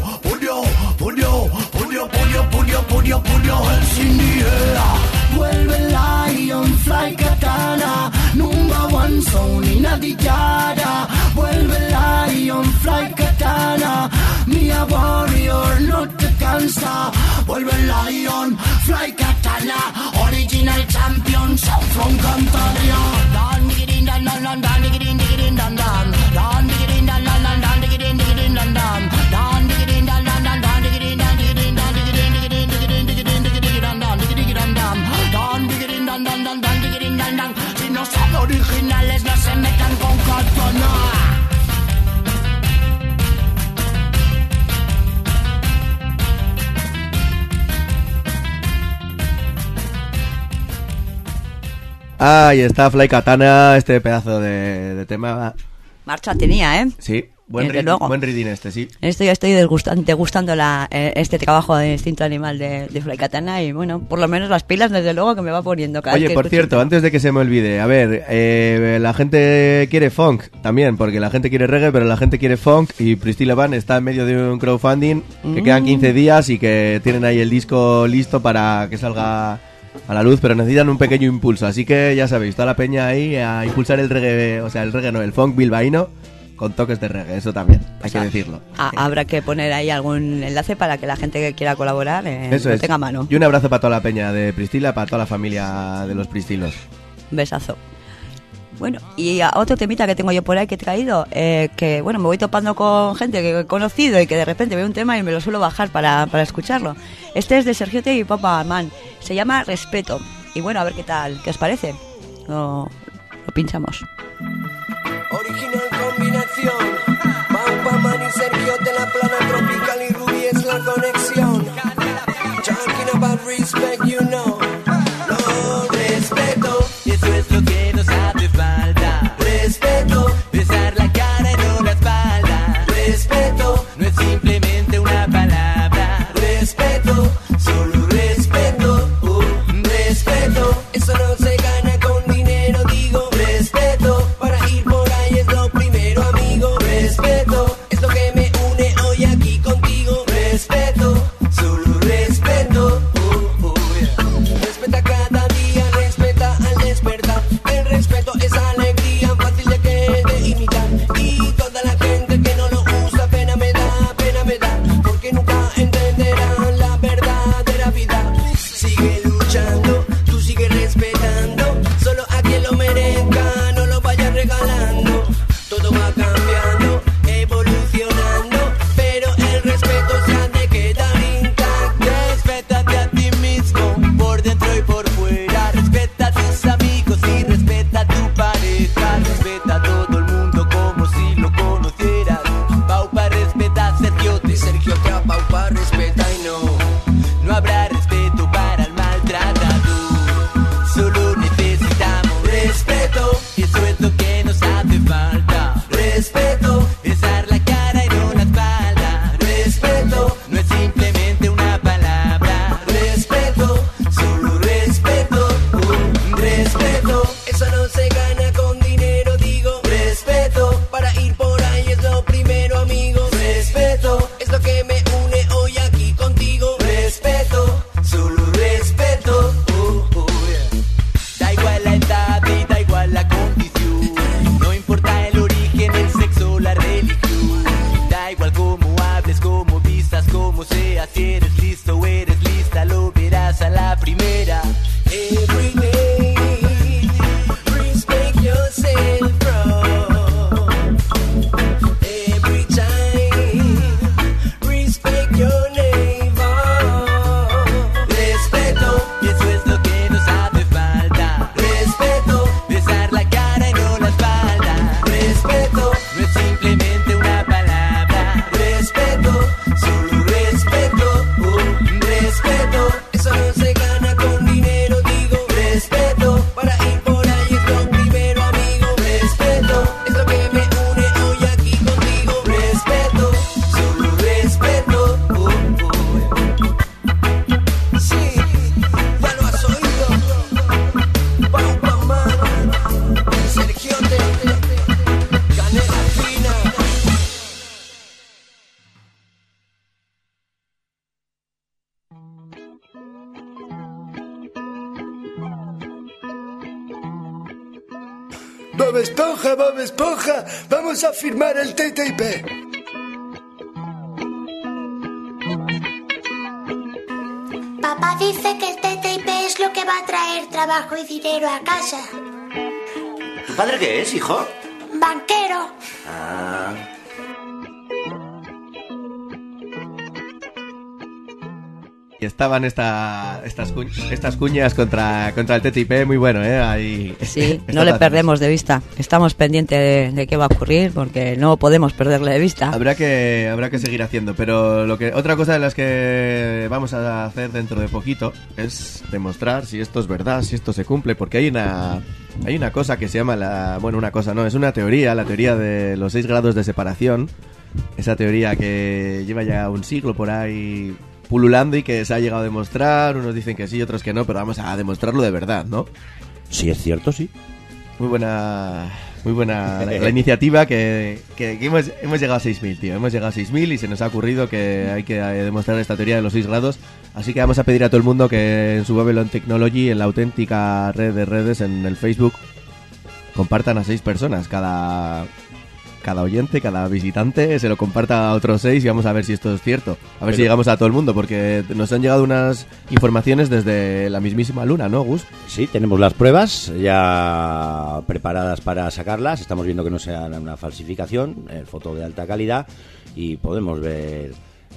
U: hands in the air. Vuelve Lion, Fly Katana, number one zone in the yada. Vuelve Lion, Fly Katana, me a warrior, not a gangster. Vuelve Lion, Fly Katana, original champion, south from Cantabria. Dan digidin dan dan dan dan digidin digidin dan dan. Dan digidin dan dan dan dan digidin digidin dan dan. Dan digidin dan dan dan dan digidin dan digidin dan digidin digidin digidin digidin digidin dan dan digidin dan dan. Dan digidin dan dan dan dan digidin dan dan. Si no son originales no se metan con Katana.
B: Ahí está Fly Katana, este pedazo de tema.
V: Marcha tenía, ¿eh?
B: Sí, Buen reading este, sí.
V: Estoy degustando este trabajo de Instinto Animal de Fly Katana, y bueno, por lo menos las pilas desde luego que me va poniendo cada vez
B: Oye,
V: que
B: por
V: escucho.
B: cierto, antes de que se me olvide, a ver, la gente quiere funk también, porque la gente quiere reggae, pero la gente quiere funk, y Priscilla Band está en medio de un crowdfunding que quedan 15 días y que tienen ahí el disco listo para que salga a la luz, pero necesitan un pequeño impulso, así que ya sabéis, toda la peña ahí a impulsar el reggae, o sea, el funk bilbaíno con toques de reggae, eso también, hay que decirlo.
V: Habrá que poner ahí algún enlace para que la gente que quiera colaborar
B: eso
V: lo
B: es.
V: tenga a mano.
B: Y un abrazo para toda la peña de Priscilla, para toda la familia de los Pristilos.
V: Besazo. Bueno, y a otro temita que tengo yo por ahí que he traído, que bueno, me voy topando con gente que he conocido y que de repente veo un tema y me lo suelo bajar para escucharlo. Este es de Sergio T y Papa Man, se llama Respeto. Y bueno, a ver qué os parece. Lo pinchamos.
S: Original combinación, Papa Man y Sergio de la plana tropical y Ruby es la conexión. Talking about respect, you know. No, respeto, eso es lo que nos hace falta. Respeto, besar la cara y no la espalda. Respeto, no es simplemente una palabra. Respeto, solo respeto. Respeto, eso no se gana con dinero, digo. Respeto, para ir por ahí es lo primero, amigo. Respeto, es lo que me une hoy aquí contigo. Respeto, solo respeto. Yeah. Respeta cada día, respeta al despertar. El respeto es alegría, fácil de imitar. Y toda la gente que no lo usa, pena me da, porque nunca entenderán la verdadera vida. Sigue luchando, tú sigue respetando, solo a quien lo merezca, no lo vayas regalando. Todo va cambiando, evolucionando, pero el respeto se ha de quedar intacto. Respétate a ti mismo, por dentro y por fuera. Respeta a tus amigos y respeta a tu pareja. Respeta a todo el mundo como si lo conocieras. Paupa respeta, Sergio te a Paupa respeta y no habrá respeto para el maltratador. Solo necesitamos respeto, eso es lo que nos hace falta. Respeto, besar la cara y no la espalda. Respeto, no es simplemente una palabra. Respeto, solo respeto. Respeto, eso no se gana con dinero, digo. Respeto, para ir por ahí es lo primero, amigo. Respeto, es lo que me une hoy aquí contigo. Respeto, solo respeto. Yeah. Da igual la edad y da igual la condición. No importa el origen, el sexo, la religión. Da igual cómo hables, cómo vistas, cómo seas. Si eres listo o eres lista, lo verás a la primera. Every day, respect yourself, bro. Every time, respect your neighbor. Respeto, eso es lo que nos hace falta. Respeto, besar la cara y no la espalda. Respeto, no es simplemente una palabra. Respeto, solo respeto. Respeto, eso no se gana con dinero, digo. Respeto, para ir por ahí es lo primero, amigo. Respeto, es lo que me une hoy aquí contigo. Respeto, solo respeto. Sí, ya lo has oído. Paupa Man, Sergio Canela fina.
U: Bob Esponja, vamos a firmar el TTIP.
C: Papá dice que el TTIP es lo que va a traer trabajo y dinero a casa.
D: ¿Tu padre qué es, hijo?
C: Banquero.
D: Ah.
B: Y estaban estas cuñas contra el TTIP, muy bueno, ¿eh? Ahí,
V: sí, no le perdemos de vista. Estamos pendientes de qué va a ocurrir porque no podemos perderle de vista.
B: Habrá que seguir haciendo, pero otra cosa de las que vamos a hacer dentro de poquito es demostrar si esto es verdad, si esto se cumple, porque hay una cosa que se llama es una teoría, la teoría de los 6 grados de separación. Esa teoría que lleva ya un siglo por ahí pululando y que se ha llegado a demostrar. Unos dicen que sí, otros que no, pero vamos a demostrarlo de verdad, ¿no?
W: Sí, es cierto, sí.
B: Muy buena la iniciativa que hemos llegado a 6.000, tío. Hemos llegado a 6.000 y se nos ha ocurrido que hay que demostrar esta teoría de los 6 grados. Así que vamos a pedir a todo el mundo que en su Babylon Technology, en la auténtica red de redes, en el Facebook, compartan a 6 personas. Cada oyente, cada visitante se lo comparta a otros 6 y vamos a ver si esto es cierto. A ver si llegamos a todo el mundo, porque nos han llegado unas informaciones desde la mismísima Luna, ¿no, Gus?
W: Sí, tenemos las pruebas ya preparadas para sacarlas. Estamos viendo que no sea una falsificación, foto de alta calidad, y podemos ver...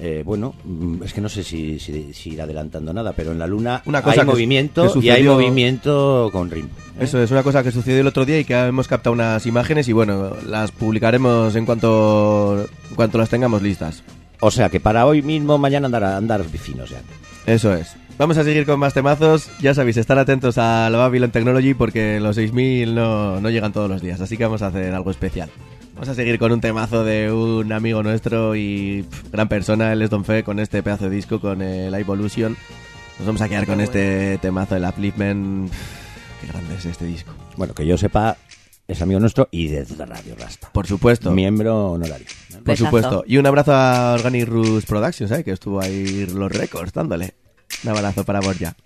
W: es que no sé si ir adelantando nada, pero en la Luna hay movimiento y hay movimiento con ritmo.
B: Eso es una cosa que sucedió el otro día y que hemos captado unas imágenes y bueno, las publicaremos en cuanto las tengamos listas.
W: O sea que para hoy mismo, mañana andar vecinos ya.
B: Eso es. Vamos a seguir con más temazos. Ya sabéis, estar atentos a la Babylon Technology porque los 6.000 no llegan todos los días, así que vamos a hacer algo especial. Vamos a seguir con un temazo de un amigo nuestro y gran persona, él es Don Fe, con este pedazo de disco, con el Evolution. Nos vamos a quedar con este temazo del Upliftment. Qué grande es este disco.
W: Bueno, que yo sepa, es amigo nuestro y de Radio Rasta.
B: Por supuesto.
W: Miembro honorario.
B: Por supuesto. Y un abrazo a Organic Roots Productions, que estuvo ahí los récords dándole. Un abrazo para Borja.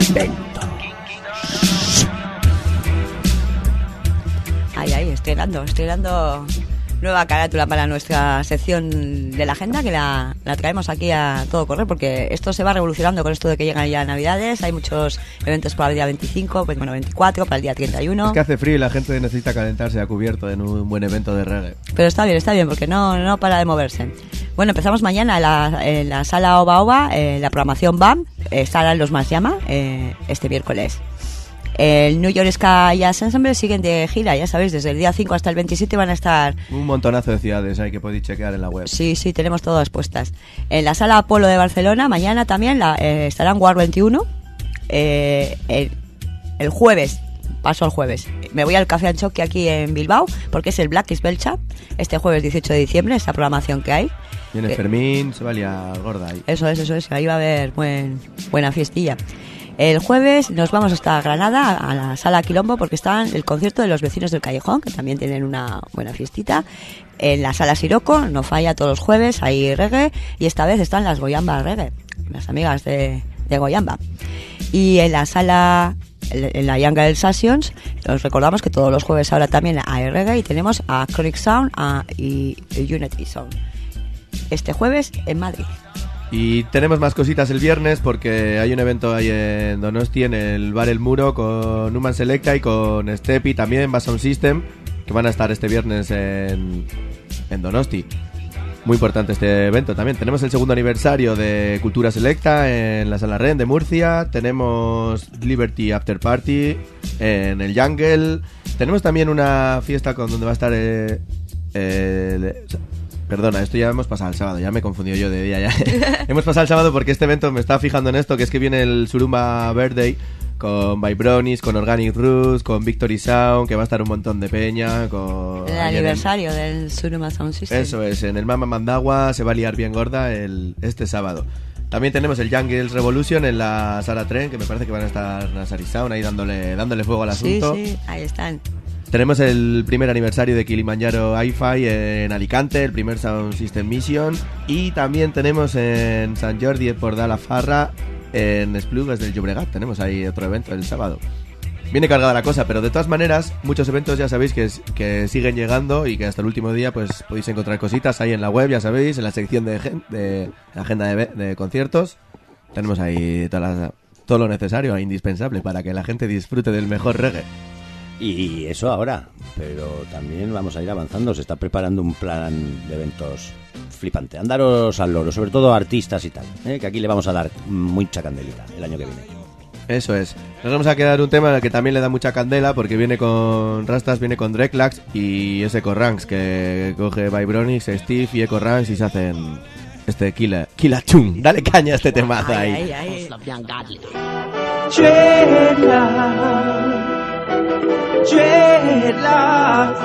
V: Ventos. Ahí, estrenando nueva carátula para nuestra sección de la agenda, que la traemos aquí a todo correr, porque esto se va revolucionando con esto de que llegan ya Navidades. Hay muchos eventos para el día 25, pues bueno, 24, para el día 31.
B: Es que hace frío y la gente necesita calentarse a cubierto en un buen evento de reggae.
V: Pero está bien, porque no para de moverse. Bueno, empezamos mañana en la sala Oba Oba, la programación BAM, estarán los Más Llama, este miércoles. El New York Ska Jazz Ensemble siguen de gira, ya sabéis, desde el día 5 hasta el 27 van a estar...
B: Un montonazo de ciudades hay que podéis chequear en la web.
V: Sí, tenemos todas puestas. En la sala Apolo de Barcelona, mañana también estarán War 21. El jueves, paso al jueves, me voy al Café Anchoqui aquí en Bilbao, porque es el Black is Belcha, este jueves 18 de diciembre, esa programación que hay.
B: Viene Fermín, se va a liar gorda ahí.
V: Eso, ahí va a haber buena fiestilla. El jueves nos vamos hasta Granada, a la Sala Quilombo, porque está el concierto de los vecinos del Callejón, que también tienen una buena fiestita. En la Sala Siroco, no falla, todos los jueves, hay reggae, y esta vez están las Goyamba Reggae, las amigas de Goyamba. Y en la sala, en la Jungle Sessions, os recordamos que todos los jueves ahora también hay reggae, y tenemos a Chronic Sound y Unity Sound. Este jueves en Madrid.
B: Y tenemos más cositas el viernes, porque hay un evento ahí en Donosti, en el Bar El Muro, con Human Selecta y con Stepi, también Bass Sound System, que van a estar este viernes en Donosti. Muy importante este evento también. Tenemos el segundo aniversario de Cultura Selecta en la Sala Ren de Murcia. Tenemos Liberty After Party en el Jungle. Tenemos también una fiesta donde va a estar Perdona, esto ya hemos pasado el sábado, ya me he confundido yo de día ya. Hemos pasado el sábado porque este evento me estaba fijando en esto, que es que viene el Surumba Birthday con Vibronis, con Organic Roots, con Victory Sound, que va a estar un montón de peña, con...
V: El aniversario del Surumba Sound System.
B: Eso es, en el Mama Mandagua se va a liar bien gorda este sábado. También tenemos el Jungles Revolution en la Sala Tren, que me parece que van a estar Nasari Sound ahí dándole fuego al asunto.
V: Sí, ahí están.
B: Tenemos el primer aniversario de Kilimanjaro Hi-Fi en Alicante, el primer Sound System Mission. Y también tenemos en Sant Jordi por Dalafarra, en Esplugues del Llobregat. Tenemos ahí otro evento el sábado. Viene cargada la cosa, pero de todas maneras, muchos eventos ya sabéis que siguen llegando y que hasta el último día pues podéis encontrar cositas ahí en la web, ya sabéis, en la sección de agenda de conciertos. Tenemos ahí todo lo necesario e indispensable para que la gente disfrute del mejor reggae.
W: Y eso ahora, pero también vamos a ir avanzando. Se está preparando un plan de eventos flipante. Andaros al loro, sobre todo artistas y tal, que aquí le vamos a dar mucha candelita el año que viene.
B: Eso es. Nos vamos a quedar un tema que también le da mucha candela, porque viene con Rastas, viene con Dreadlocks y ese Eco-Ranks, que coge Vibronix, Steve y Eco-Ranks y se hacen este Killa Chung. Dale caña a este temazo ahí.
U: Dreadlocks,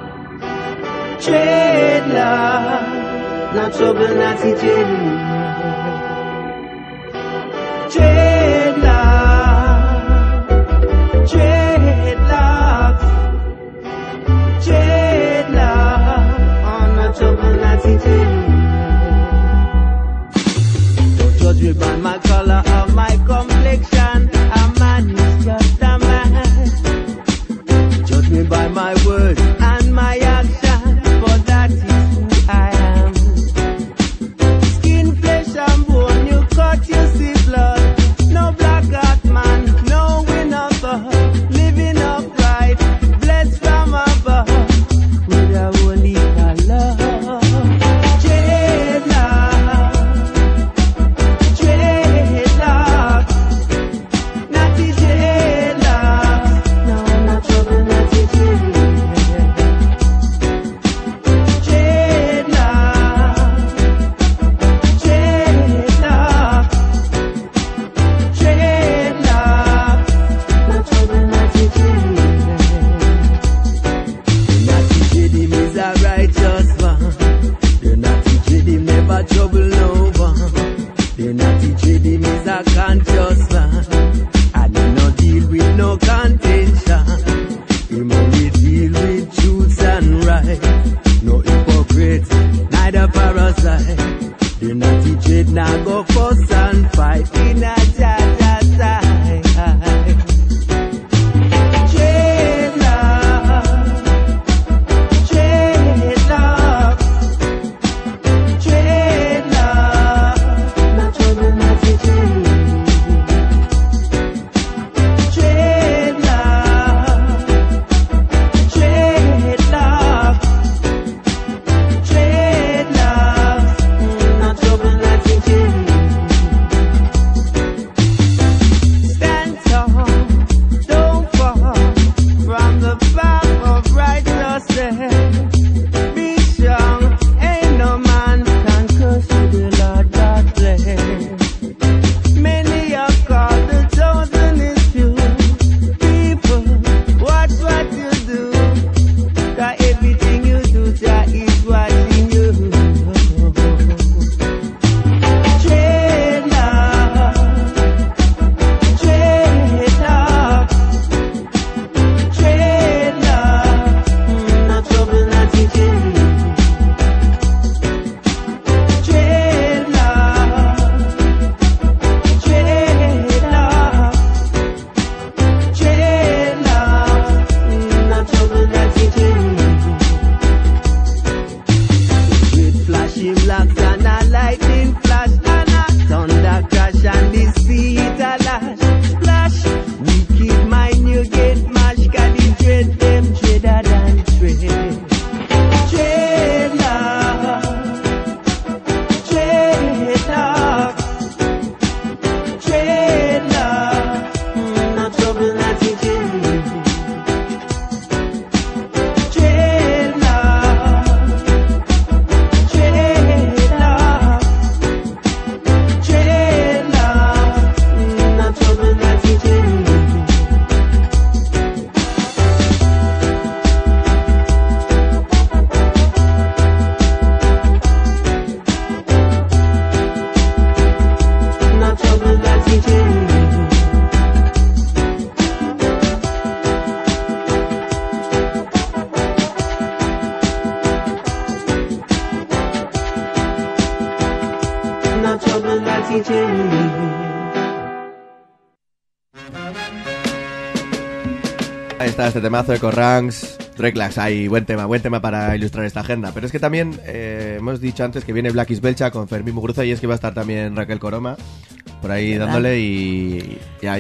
U: no trouble, Nazi dreadlocks, oh no trouble, Nazi Don't judge me by my color or my complexion. A man is just a man. Judge me by my words and my action, for that is who I am. Skin, flesh and bone, you cut, you see blood. No black heart man, no winner for living upright, blessed from above, with a holy love. Dreadlocks, naughty dreadlocks, no, no trouble, naughty dreadlocks, no trouble, naughty dreadlocks. Naughty dreadim is a righteous one. The naughty dreadim never trouble no one. The naughty dreadim is a conscious man, and he no deal with no contention. He only deal with truths and right. No hypocrite, neither parasite. The naughty dread now go fuss and fight in a judge's side.
E: flashing blocks and a lightning flash and a thunder crash and the sea it a lash. Splash, wicked mind you get mashed, 'cause the dread them dreader than dread. Dreadlock, dreadlock, dreadlock, no trouble not to
B: Ahí está este temazo de Corranks, Dreadlocks, ahí, buen tema para ilustrar esta agenda. Pero es que también hemos dicho antes que viene Black is Belcha con Fermín Muguruza y es que va a estar también Raquel Coroma por ahí dándole y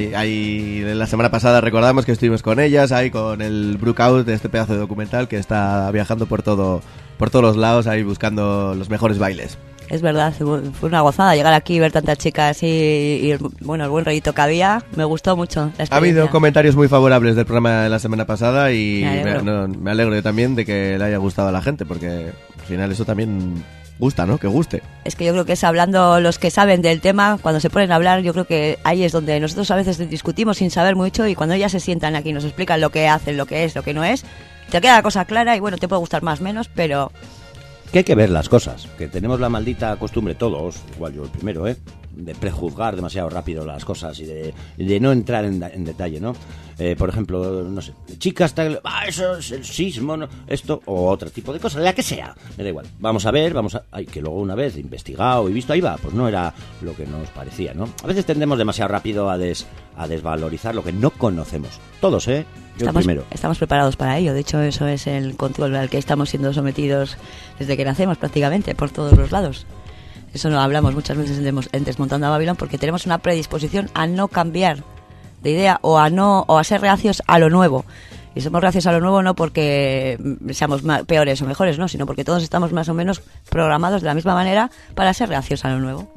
B: ahí la semana pasada recordamos que estuvimos con ellas, ahí con el Brookout de este pedazo de documental que está viajando por todos los lados ahí buscando los mejores bailes.
V: Es verdad, fue una gozada llegar aquí y ver tantas chicas y bueno, el buen rollito que había. Me gustó mucho la experiencia.
B: Ha habido comentarios muy favorables del programa de la semana pasada y me alegro yo también de que le haya gustado a la gente, porque al final eso también gusta, ¿no? Que guste.
V: Es que yo creo que es hablando los que saben del tema, cuando se ponen a hablar, yo creo que ahí es donde nosotros a veces discutimos sin saber mucho y cuando ellas se sientan aquí y nos explican lo que hacen, lo que es, lo que no es, te queda la cosa clara y bueno, te puede gustar más o menos, pero...
W: Que hay que ver las cosas, que tenemos la maldita costumbre todos, igual yo el primero, de prejuzgar demasiado rápido las cosas y de no entrar en detalle, ¿no? Por ejemplo, no sé, chicas, eso es el sismo, ¿no? Esto o otro tipo de cosas, la que sea, me da igual. Vamos a ver, que luego una vez investigado y visto, ahí va, pues no era lo que nos parecía, ¿no? A veces tendemos demasiado rápido a desvalorizar lo que no conocemos. Todos, Yo primero.
V: Estamos preparados para ello, de hecho eso es el control al que estamos siendo sometidos desde que nacemos prácticamente, por todos los lados. Eso no hablamos muchas veces en Desmontando a Babilón, porque tenemos una predisposición a no cambiar de idea o a ser reacios a lo nuevo. Y somos reacios a lo nuevo no porque seamos peores o mejores, no, sino porque todos estamos más o menos programados de la misma manera para ser reacios a lo nuevo.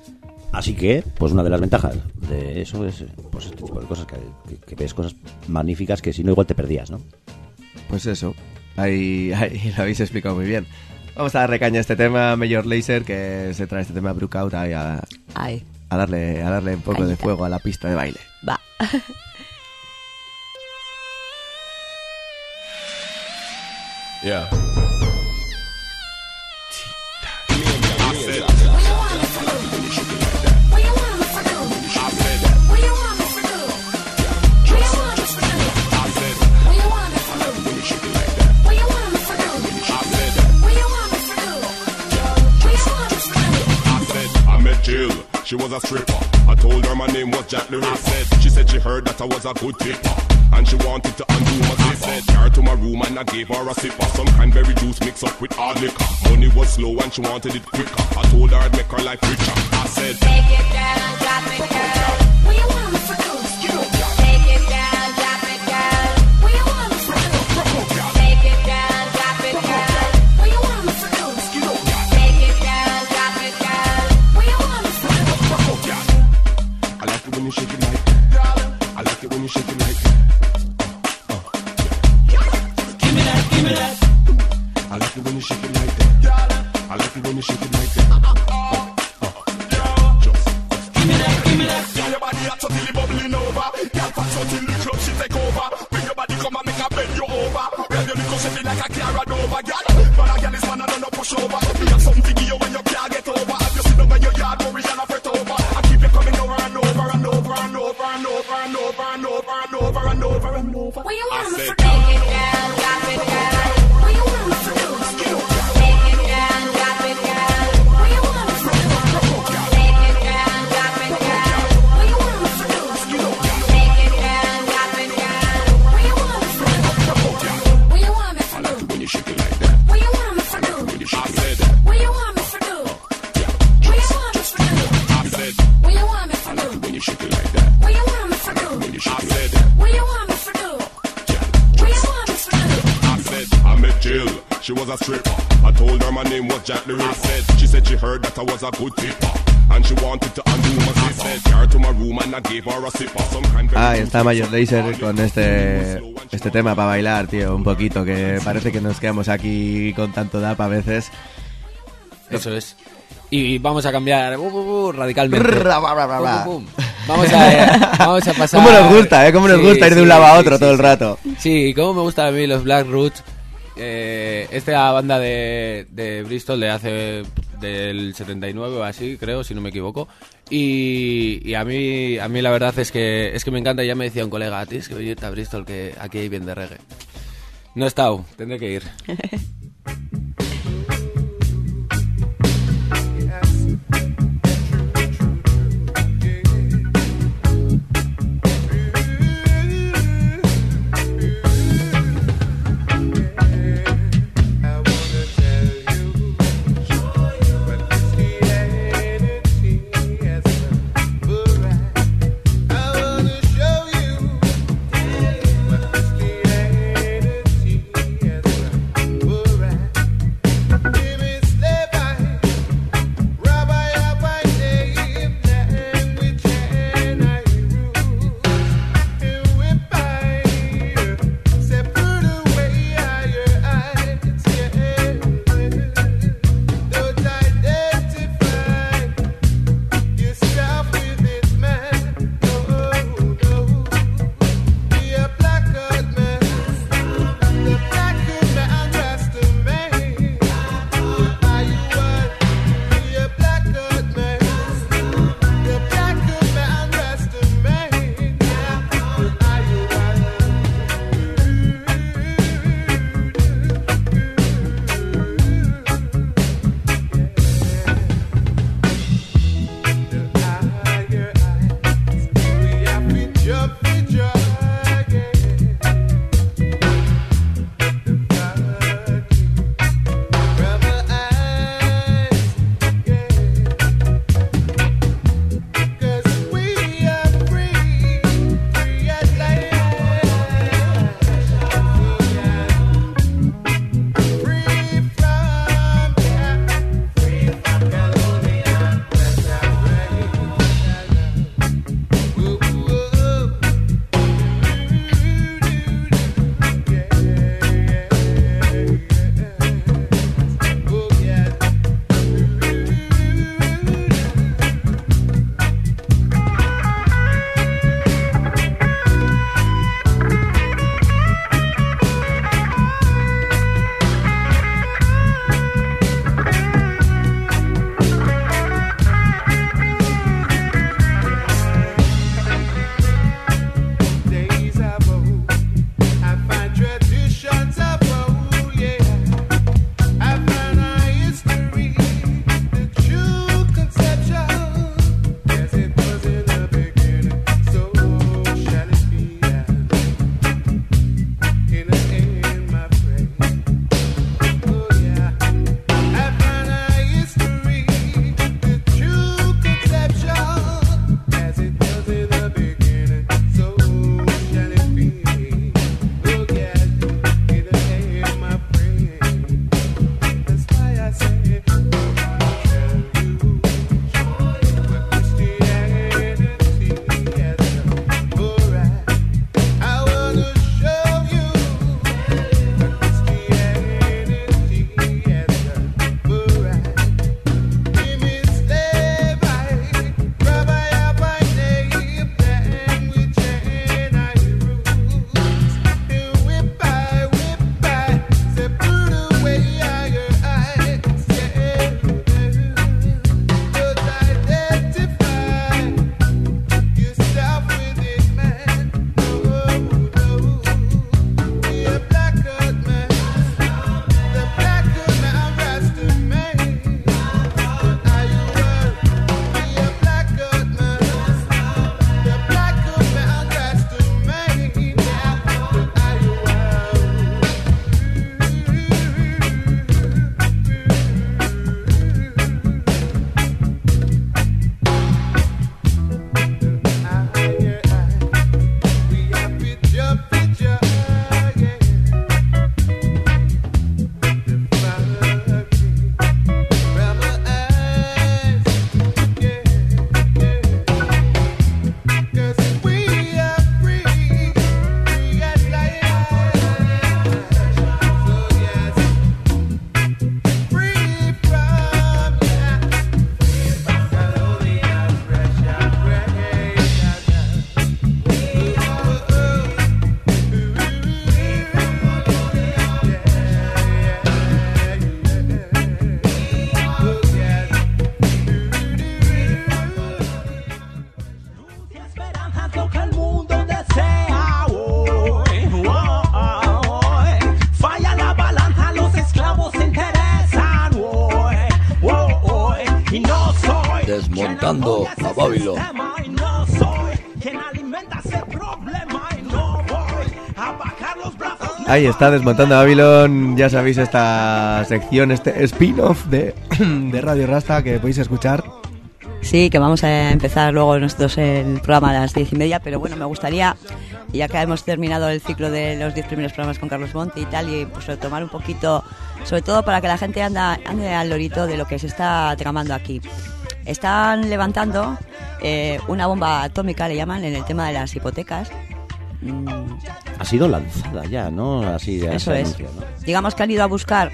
W: Así que, pues una de las ventajas de eso es pues este tipo de cosas, que ves cosas magníficas que si no igual te perdías, ¿no?
B: Pues eso, ahí lo habéis explicado muy bien. Vamos a darle caña a este tema, Major Lazer, que se trae este tema Brookout ahí a darle un poco de fuego a la pista de baile.
V: Va.
F: Yeah.
G: She was a stripper. I told her my name was Jack the Ripper. She said she heard that I was a good tipper, and she wanted to undo my zipper. Took her to my room and I gave her a sipper. Some cranberry juice mixed up with hard liquor. Money was slow and she wanted it quicker. I told her I'd make her life richer. I said, take it down, drop it, girl. What you want me to do? Take it down, drop it, girl. What you want me to do? Take it down, drop it, girl. What you want me to do? Take it down, drop it, girl. What you want me to do? I like it when you shake it like that. I like it when you shake it like that. Give me that, give me that. I like it when you shake it like that. I like it when you shake it like that. Give me that, give me that. Girl, your body hot until it bubbling over. Girl, fat until the club she take over. Bring your body come and make her bend you over. Rev your little shit like a car over. Girl, man, I get this man, I don't know push over. Me have something to give you when you can't get over. Have you sit down in your yard, worry and a fret over. I keep you coming over and over and over and over and over and over and over and over and over and over. What you want me to take it down, drop it down. What you want me to do? Take it down, drop it down. What you want me to do? Take it down, drop it down. What you want me to do? Take it down, drop it down. What you want me to do? What you want me to do? I like it when you shake it like that. What you want me to do? When you shake it like that. a stripper. I told her my name was Jack the Ripset. She said she heard that I was a good tipper. And she wanted to undo my sister. Car to my room and I gave her a sipper. Some kind of...
B: Ahí está Major Lazer con este tema para bailar, tío, un poquito, que parece que nos quedamos aquí con tanto dap a veces.
A: Eso es. Y vamos a cambiar radicalmente. Vamos a pasar...
B: ¿Cómo nos gusta, cómo nos gusta ir de un lado a otro todo el rato?
A: Sí, cómo me gustan a mí los Black Roots. Esta banda de Bristol de hace del 79 o así, creo, si no me equivoco. Y a mí la verdad es que me encanta. Ya me decía un colega, tienes que venirte a Bristol, que aquí hay bien de reggae. No he estado, tendré que ir.
N: y no soy
H: Desmontando a Babylon.
N: Y no soy quien alimenta ese problema y no voy a bajar los brazos.
B: Ahí está, Desmontando a Babylon. Ya sabéis, esta sección, este spin-off de Radio Rasta que podéis escuchar.
V: Sí, que vamos a empezar luego nosotros el programa a las 10:30, pero bueno, me gustaría, ya que hemos terminado el ciclo de los 10 primeros programas con Carlos Monti y tal, y pues retomar un poquito, sobre todo para que la gente ande al lorito de lo que se está tramando aquí. Están levantando una bomba atómica, le llaman, en el tema de las hipotecas.
W: Ha sido lanzada ya, ¿no? Así ya
V: Eso
W: se
V: es.
W: anuncia, ¿no?
V: Digamos que han ido a buscar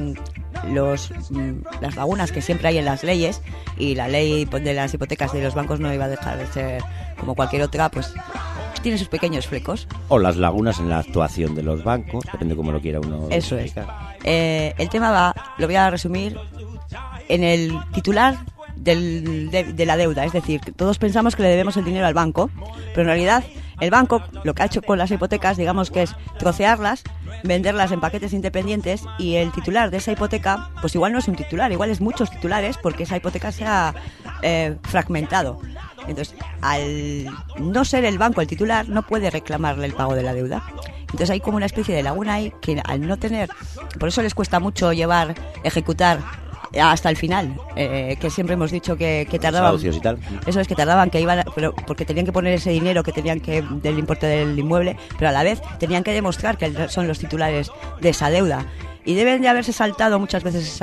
V: las lagunas que siempre hay en las leyes, y la ley de las hipotecas de los bancos no iba a dejar de ser como cualquier otra, pues tiene sus pequeños flecos.
W: O las lagunas en la actuación de los bancos, depende cómo lo quiera uno.
V: Eso es.
W: explicar.
V: El tema lo voy a resumir en el titular de la deuda. Es decir, que todos pensamos que le debemos el dinero al banco, pero en realidad el banco lo que ha hecho con las hipotecas, digamos que es trocearlas, venderlas en paquetes independientes, y el titular de esa hipoteca, pues igual no es un titular, igual es muchos titulares, porque esa hipoteca se ha fragmentado. Entonces, al no ser el banco el titular, no puede reclamarle el pago de la deuda. Entonces hay como una especie de laguna ahí que, al no tener, por eso les cuesta mucho ejecutar hasta el final, que siempre hemos dicho que tardaban.
W: Desahucios y tal.
V: Eso es, que tardaban, que iban, pero porque tenían que poner ese dinero que tenían que del importe del inmueble, pero a la vez tenían que demostrar que son los titulares de esa deuda, y deben de haberse saltado muchas veces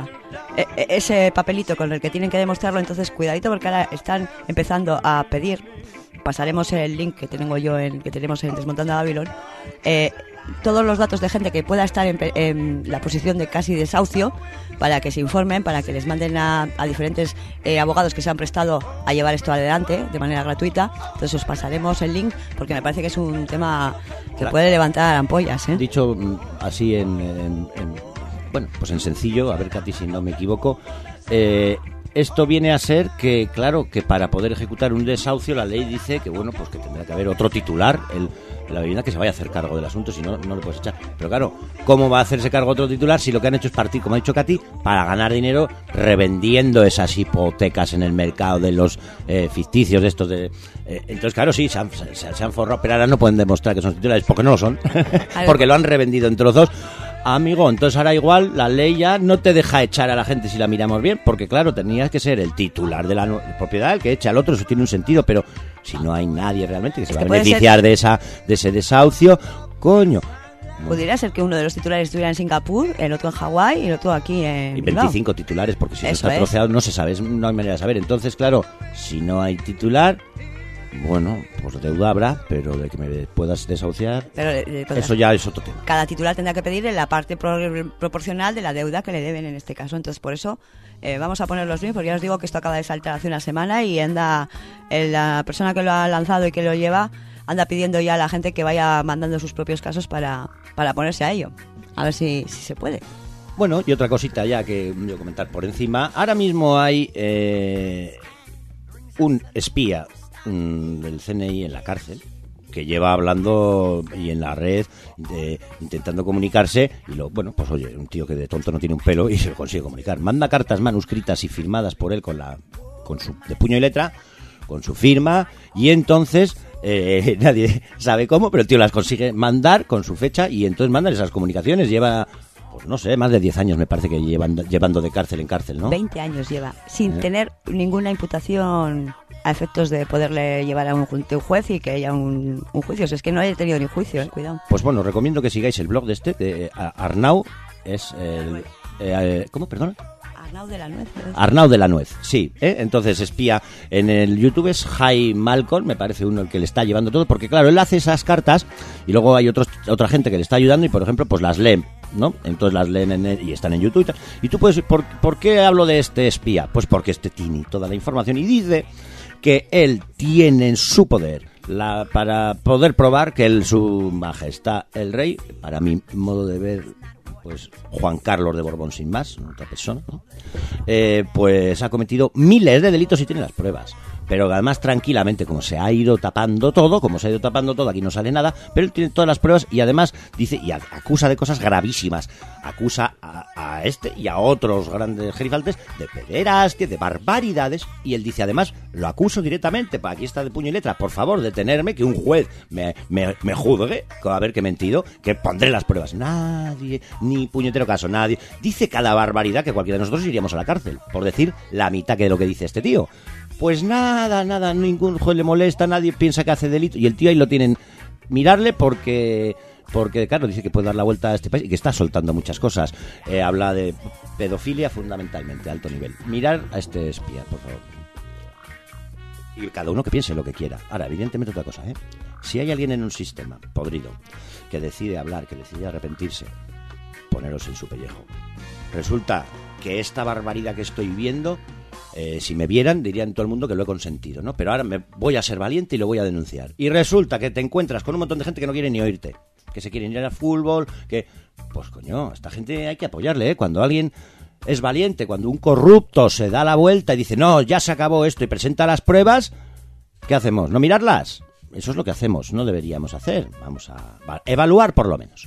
V: ese papelito con el que tienen que demostrarlo. Entonces cuidadito, porque ahora están empezando a pedir, pasaremos el link que tengo yo que tenemos en Desmontando a Babylon, todos los datos de gente que pueda estar en la posición de casi desahucio, para que se informen, para que les manden a diferentes abogados que se han prestado a llevar esto adelante de manera gratuita. Entonces os pasaremos el link, porque me parece que es un tema que puede levantar ampollas, ¿eh?
W: Dicho así bueno, pues en sencillo, a ver, Katy, si no me equivoco, esto viene a ser que, claro, que para poder ejecutar un desahucio la ley dice que, bueno, pues que tendrá que haber otro titular, la vivienda, que se vaya a hacer cargo del asunto, si no, no le puedes echar. Pero claro, ¿cómo va a hacerse cargo otro titular si lo que han hecho es partir, como ha dicho Katy, para ganar dinero revendiendo esas hipotecas en el mercado de los ficticios de estos de... entonces, claro, sí, se han forrado, pero ahora no pueden demostrar que son titulares, porque no lo son, porque lo han revendido en trozos. Amigo, entonces ahora igual la ley ya no te deja echar a la gente si la miramos bien, porque claro, tenías que ser el titular de la propiedad, el que echa al otro, eso tiene un sentido, pero si no hay nadie realmente que se va a beneficiar de ese desahucio, coño.
V: Pudiera ser que uno de los titulares estuviera en Singapur, el otro en Hawái y el otro aquí en
W: y 25 titulares, porque si no está troceado no se sabe, no hay manera de saber. Entonces, claro, si no hay titular, bueno, pues deuda habrá, pero de que me puedas desahuciar, eso ya es otro tema.
V: Cada titular tendrá que pedir la parte proporcional de la deuda que le deben en este caso. Entonces, por eso vamos a ponerlos bien, porque ya os digo que esto acaba de saltar hace una semana, y anda la persona que lo ha lanzado y que lo lleva anda pidiendo ya a la gente que vaya mandando sus propios casos para ponerse a ello, a ver si se puede.
W: Bueno, y otra cosita ya que voy a comentar por encima. Ahora mismo hay un espía del CNI en la cárcel, que lleva hablando y en la red intentando comunicarse, y pues oye, un tío que de tonto no tiene un pelo y se lo consigue comunicar. Manda cartas manuscritas y firmadas por él de puño y letra, con su firma, y entonces nadie sabe cómo, pero el tío las consigue mandar con su fecha, y entonces mandan esas comunicaciones. Lleva, pues no sé, más de 10 años me parece que llevando de cárcel en cárcel, ¿no?
V: 20 años lleva, sin tener ninguna imputación a efectos de poderle llevar a un juez y que haya un juicio. O sea, es que no haya tenido ni juicio, cuidado.
W: Pues bueno, recomiendo que sigáis el blog de Arnau, es ¿cómo? Perdona.
V: Arnau de la Nuez.
W: Arnau de la Nuez, sí. Entonces espía en el YouTube, es Jai Malcolm, me parece uno el que le está llevando todo, porque claro, él hace esas cartas y luego hay otra gente que le está ayudando y, por ejemplo, pues las leen, ¿no? Entonces las leen y están en YouTube y tal. Y tú puedes, ¿por qué hablo de este espía? Pues porque este tiene toda la información y dice que él tiene en su poder para poder probar que su majestad el rey, para mi modo de ver, pues Juan Carlos de Borbón sin más, otra persona, ¿no? Pues ha cometido miles de delitos y tiene las pruebas. pero además tranquilamente, como se ha ido tapando todo, aquí no sale nada, pero él tiene todas las pruebas y además dice, y acusa de cosas gravísimas, acusa a este y a otros grandes gerifaltes de pederastia, de barbaridades, y él dice además, lo acuso directamente, aquí está de puño y letra, por favor, detenerme, que un juez me juzgue, a ver que he mentido, que pondré las pruebas. Nadie, ni puñetero caso, nadie. Dice cada barbaridad que cualquiera de nosotros iríamos a la cárcel, por decir la mitad que de lo que dice este tío. Pues nada, ningún juez le molesta, nadie piensa que hace delito, y el tío ahí lo tienen, mirarle porque claro, dice que puede dar la vuelta a este país y que está soltando muchas cosas. Habla de pedofilia fundamentalmente, a alto nivel. Mirar a este espía, por favor. Y cada uno que piense lo que quiera. Ahora, evidentemente otra cosa, si hay alguien en un sistema podrido que decide hablar, que decide arrepentirse, poneros en su pellejo. Resulta que esta barbaridad que estoy viendo, si me vieran dirían todo el mundo que lo he consentido, ¿no? Pero ahora me voy a ser valiente y lo voy a denunciar. Y resulta que te encuentras con un montón de gente que no quiere ni oírte, que se quieren ir al fútbol, que... Pues coño, a esta gente hay que apoyarle, ¿eh? Cuando alguien es valiente, cuando un corrupto se da la vuelta y dice, no, ya se acabó esto, y presenta las pruebas, ¿qué hacemos? ¿No mirarlas? Eso es lo que hacemos, no deberíamos hacer. Vamos a evaluar por lo menos.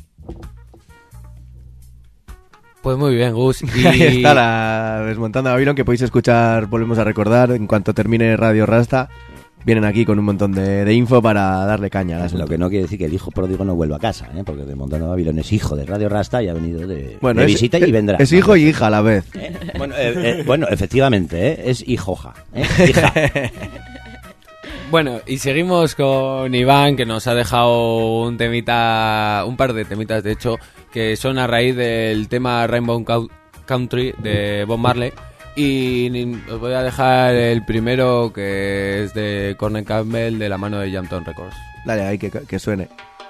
A: Pues muy bien, Gus. Y...
B: Ahí está la Desmontando a Babylon, que podéis escuchar, volvemos a recordar, en cuanto termine Radio Rasta. Vienen aquí con un montón de info para darle caña.
W: Lo que no quiere decir que el hijo pródigo no vuelva a casa, porque Desmontando a Babylon es hijo de Radio Rasta y ha venido de visita y vendrá.
B: Es hijo y hija a la vez.
W: Bueno, efectivamente, es hijoja. Hija.
A: Bueno, y seguimos con Iván, que nos ha dejado un par de temitas, de hecho, que son a raíz del tema Rainbow Country de Bob Marley. Y os voy a dejar el primero, que es de Cornell Campbell, de la mano de Jampton Records.
B: Dale, ahí que suene.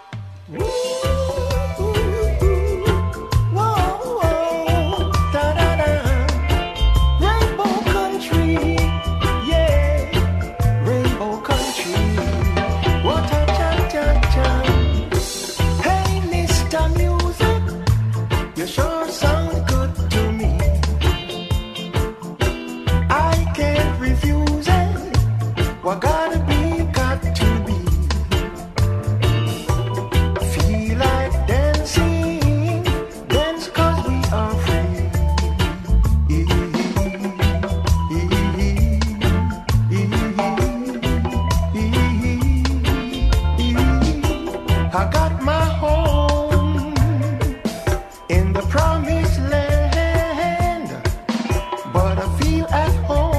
U: What gotta be, got to be. Feel like dancing, dance 'cause we are free. I got my home in the promised land, but I feel at home.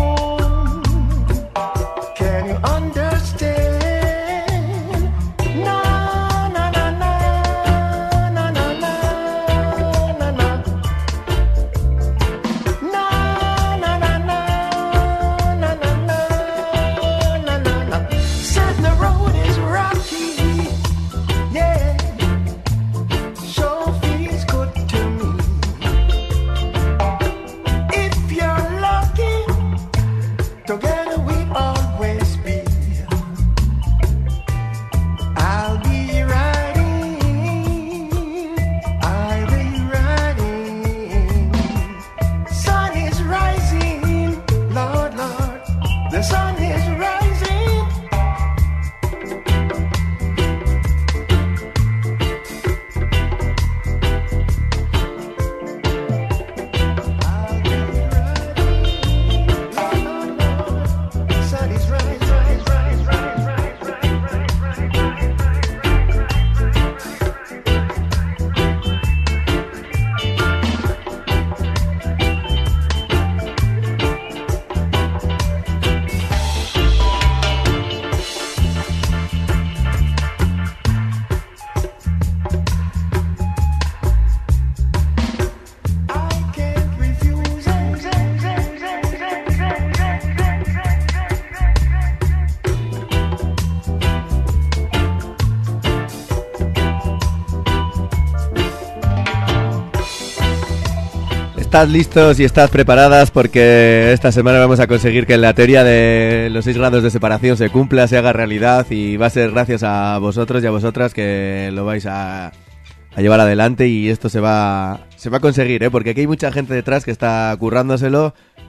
B: Estad listos y estad preparadas, porque esta semana vamos a conseguir que la teoría de los 6 grados de separación se cumpla, se haga realidad, y va a ser gracias a vosotros y a vosotras que lo vais a llevar adelante, y esto se va a conseguir, porque aquí hay mucha gente detrás que está currándoselo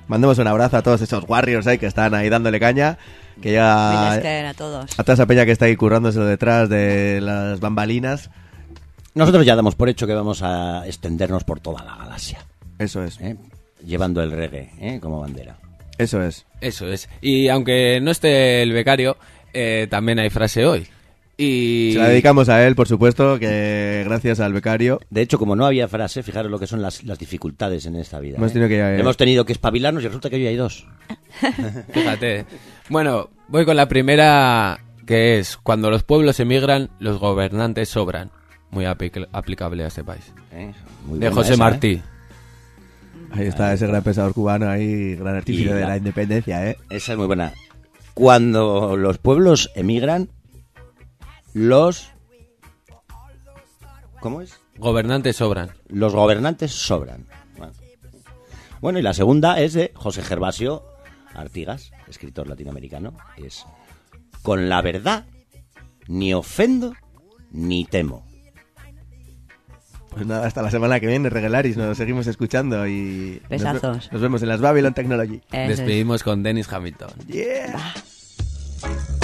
B: Mandemos un abrazo a todos esos warriors ahí que están ahí dándole caña. Que ya...
V: Minesken a todos.
B: A toda esa peña que está ahí currándoselo detrás de las bambalinas.
W: Nosotros ya damos por hecho que vamos a extendernos por toda la galaxia.
B: Eso es.
W: Llevando el reggae como bandera.
B: Eso es.
A: Eso es. Y aunque no esté el becario, también hay frase hoy. Y
B: se la dedicamos a él, por supuesto, que gracias al becario.
W: De hecho, como no había frase, fijaros lo que son las dificultades en esta vida.
B: Hemos
W: tenido que espabilarnos y resulta que hoy hay dos.
A: Fíjate. Bueno, voy con la primera, que es: cuando los pueblos emigran, los gobernantes sobran. Muy aplicable a este país. De José
W: esa,
A: Martí.
B: Ahí está ese gran pensador cubano, ahí, gran artífice de la independencia,
W: Esa es muy buena. Cuando los pueblos emigran, los... ¿Cómo es?
A: Gobernantes sobran.
W: Los gobernantes sobran. Bueno, y la segunda es de José Gervasio Artigas, escritor latinoamericano. Es: con la verdad ni ofendo ni temo.
B: Pues nada, hasta la semana que viene, Regelaris, nos seguimos escuchando y...
V: Besazos.
B: Nos vemos en las Babylon Technology.
A: Despedimos con Dennis Hamilton.
B: Yeah.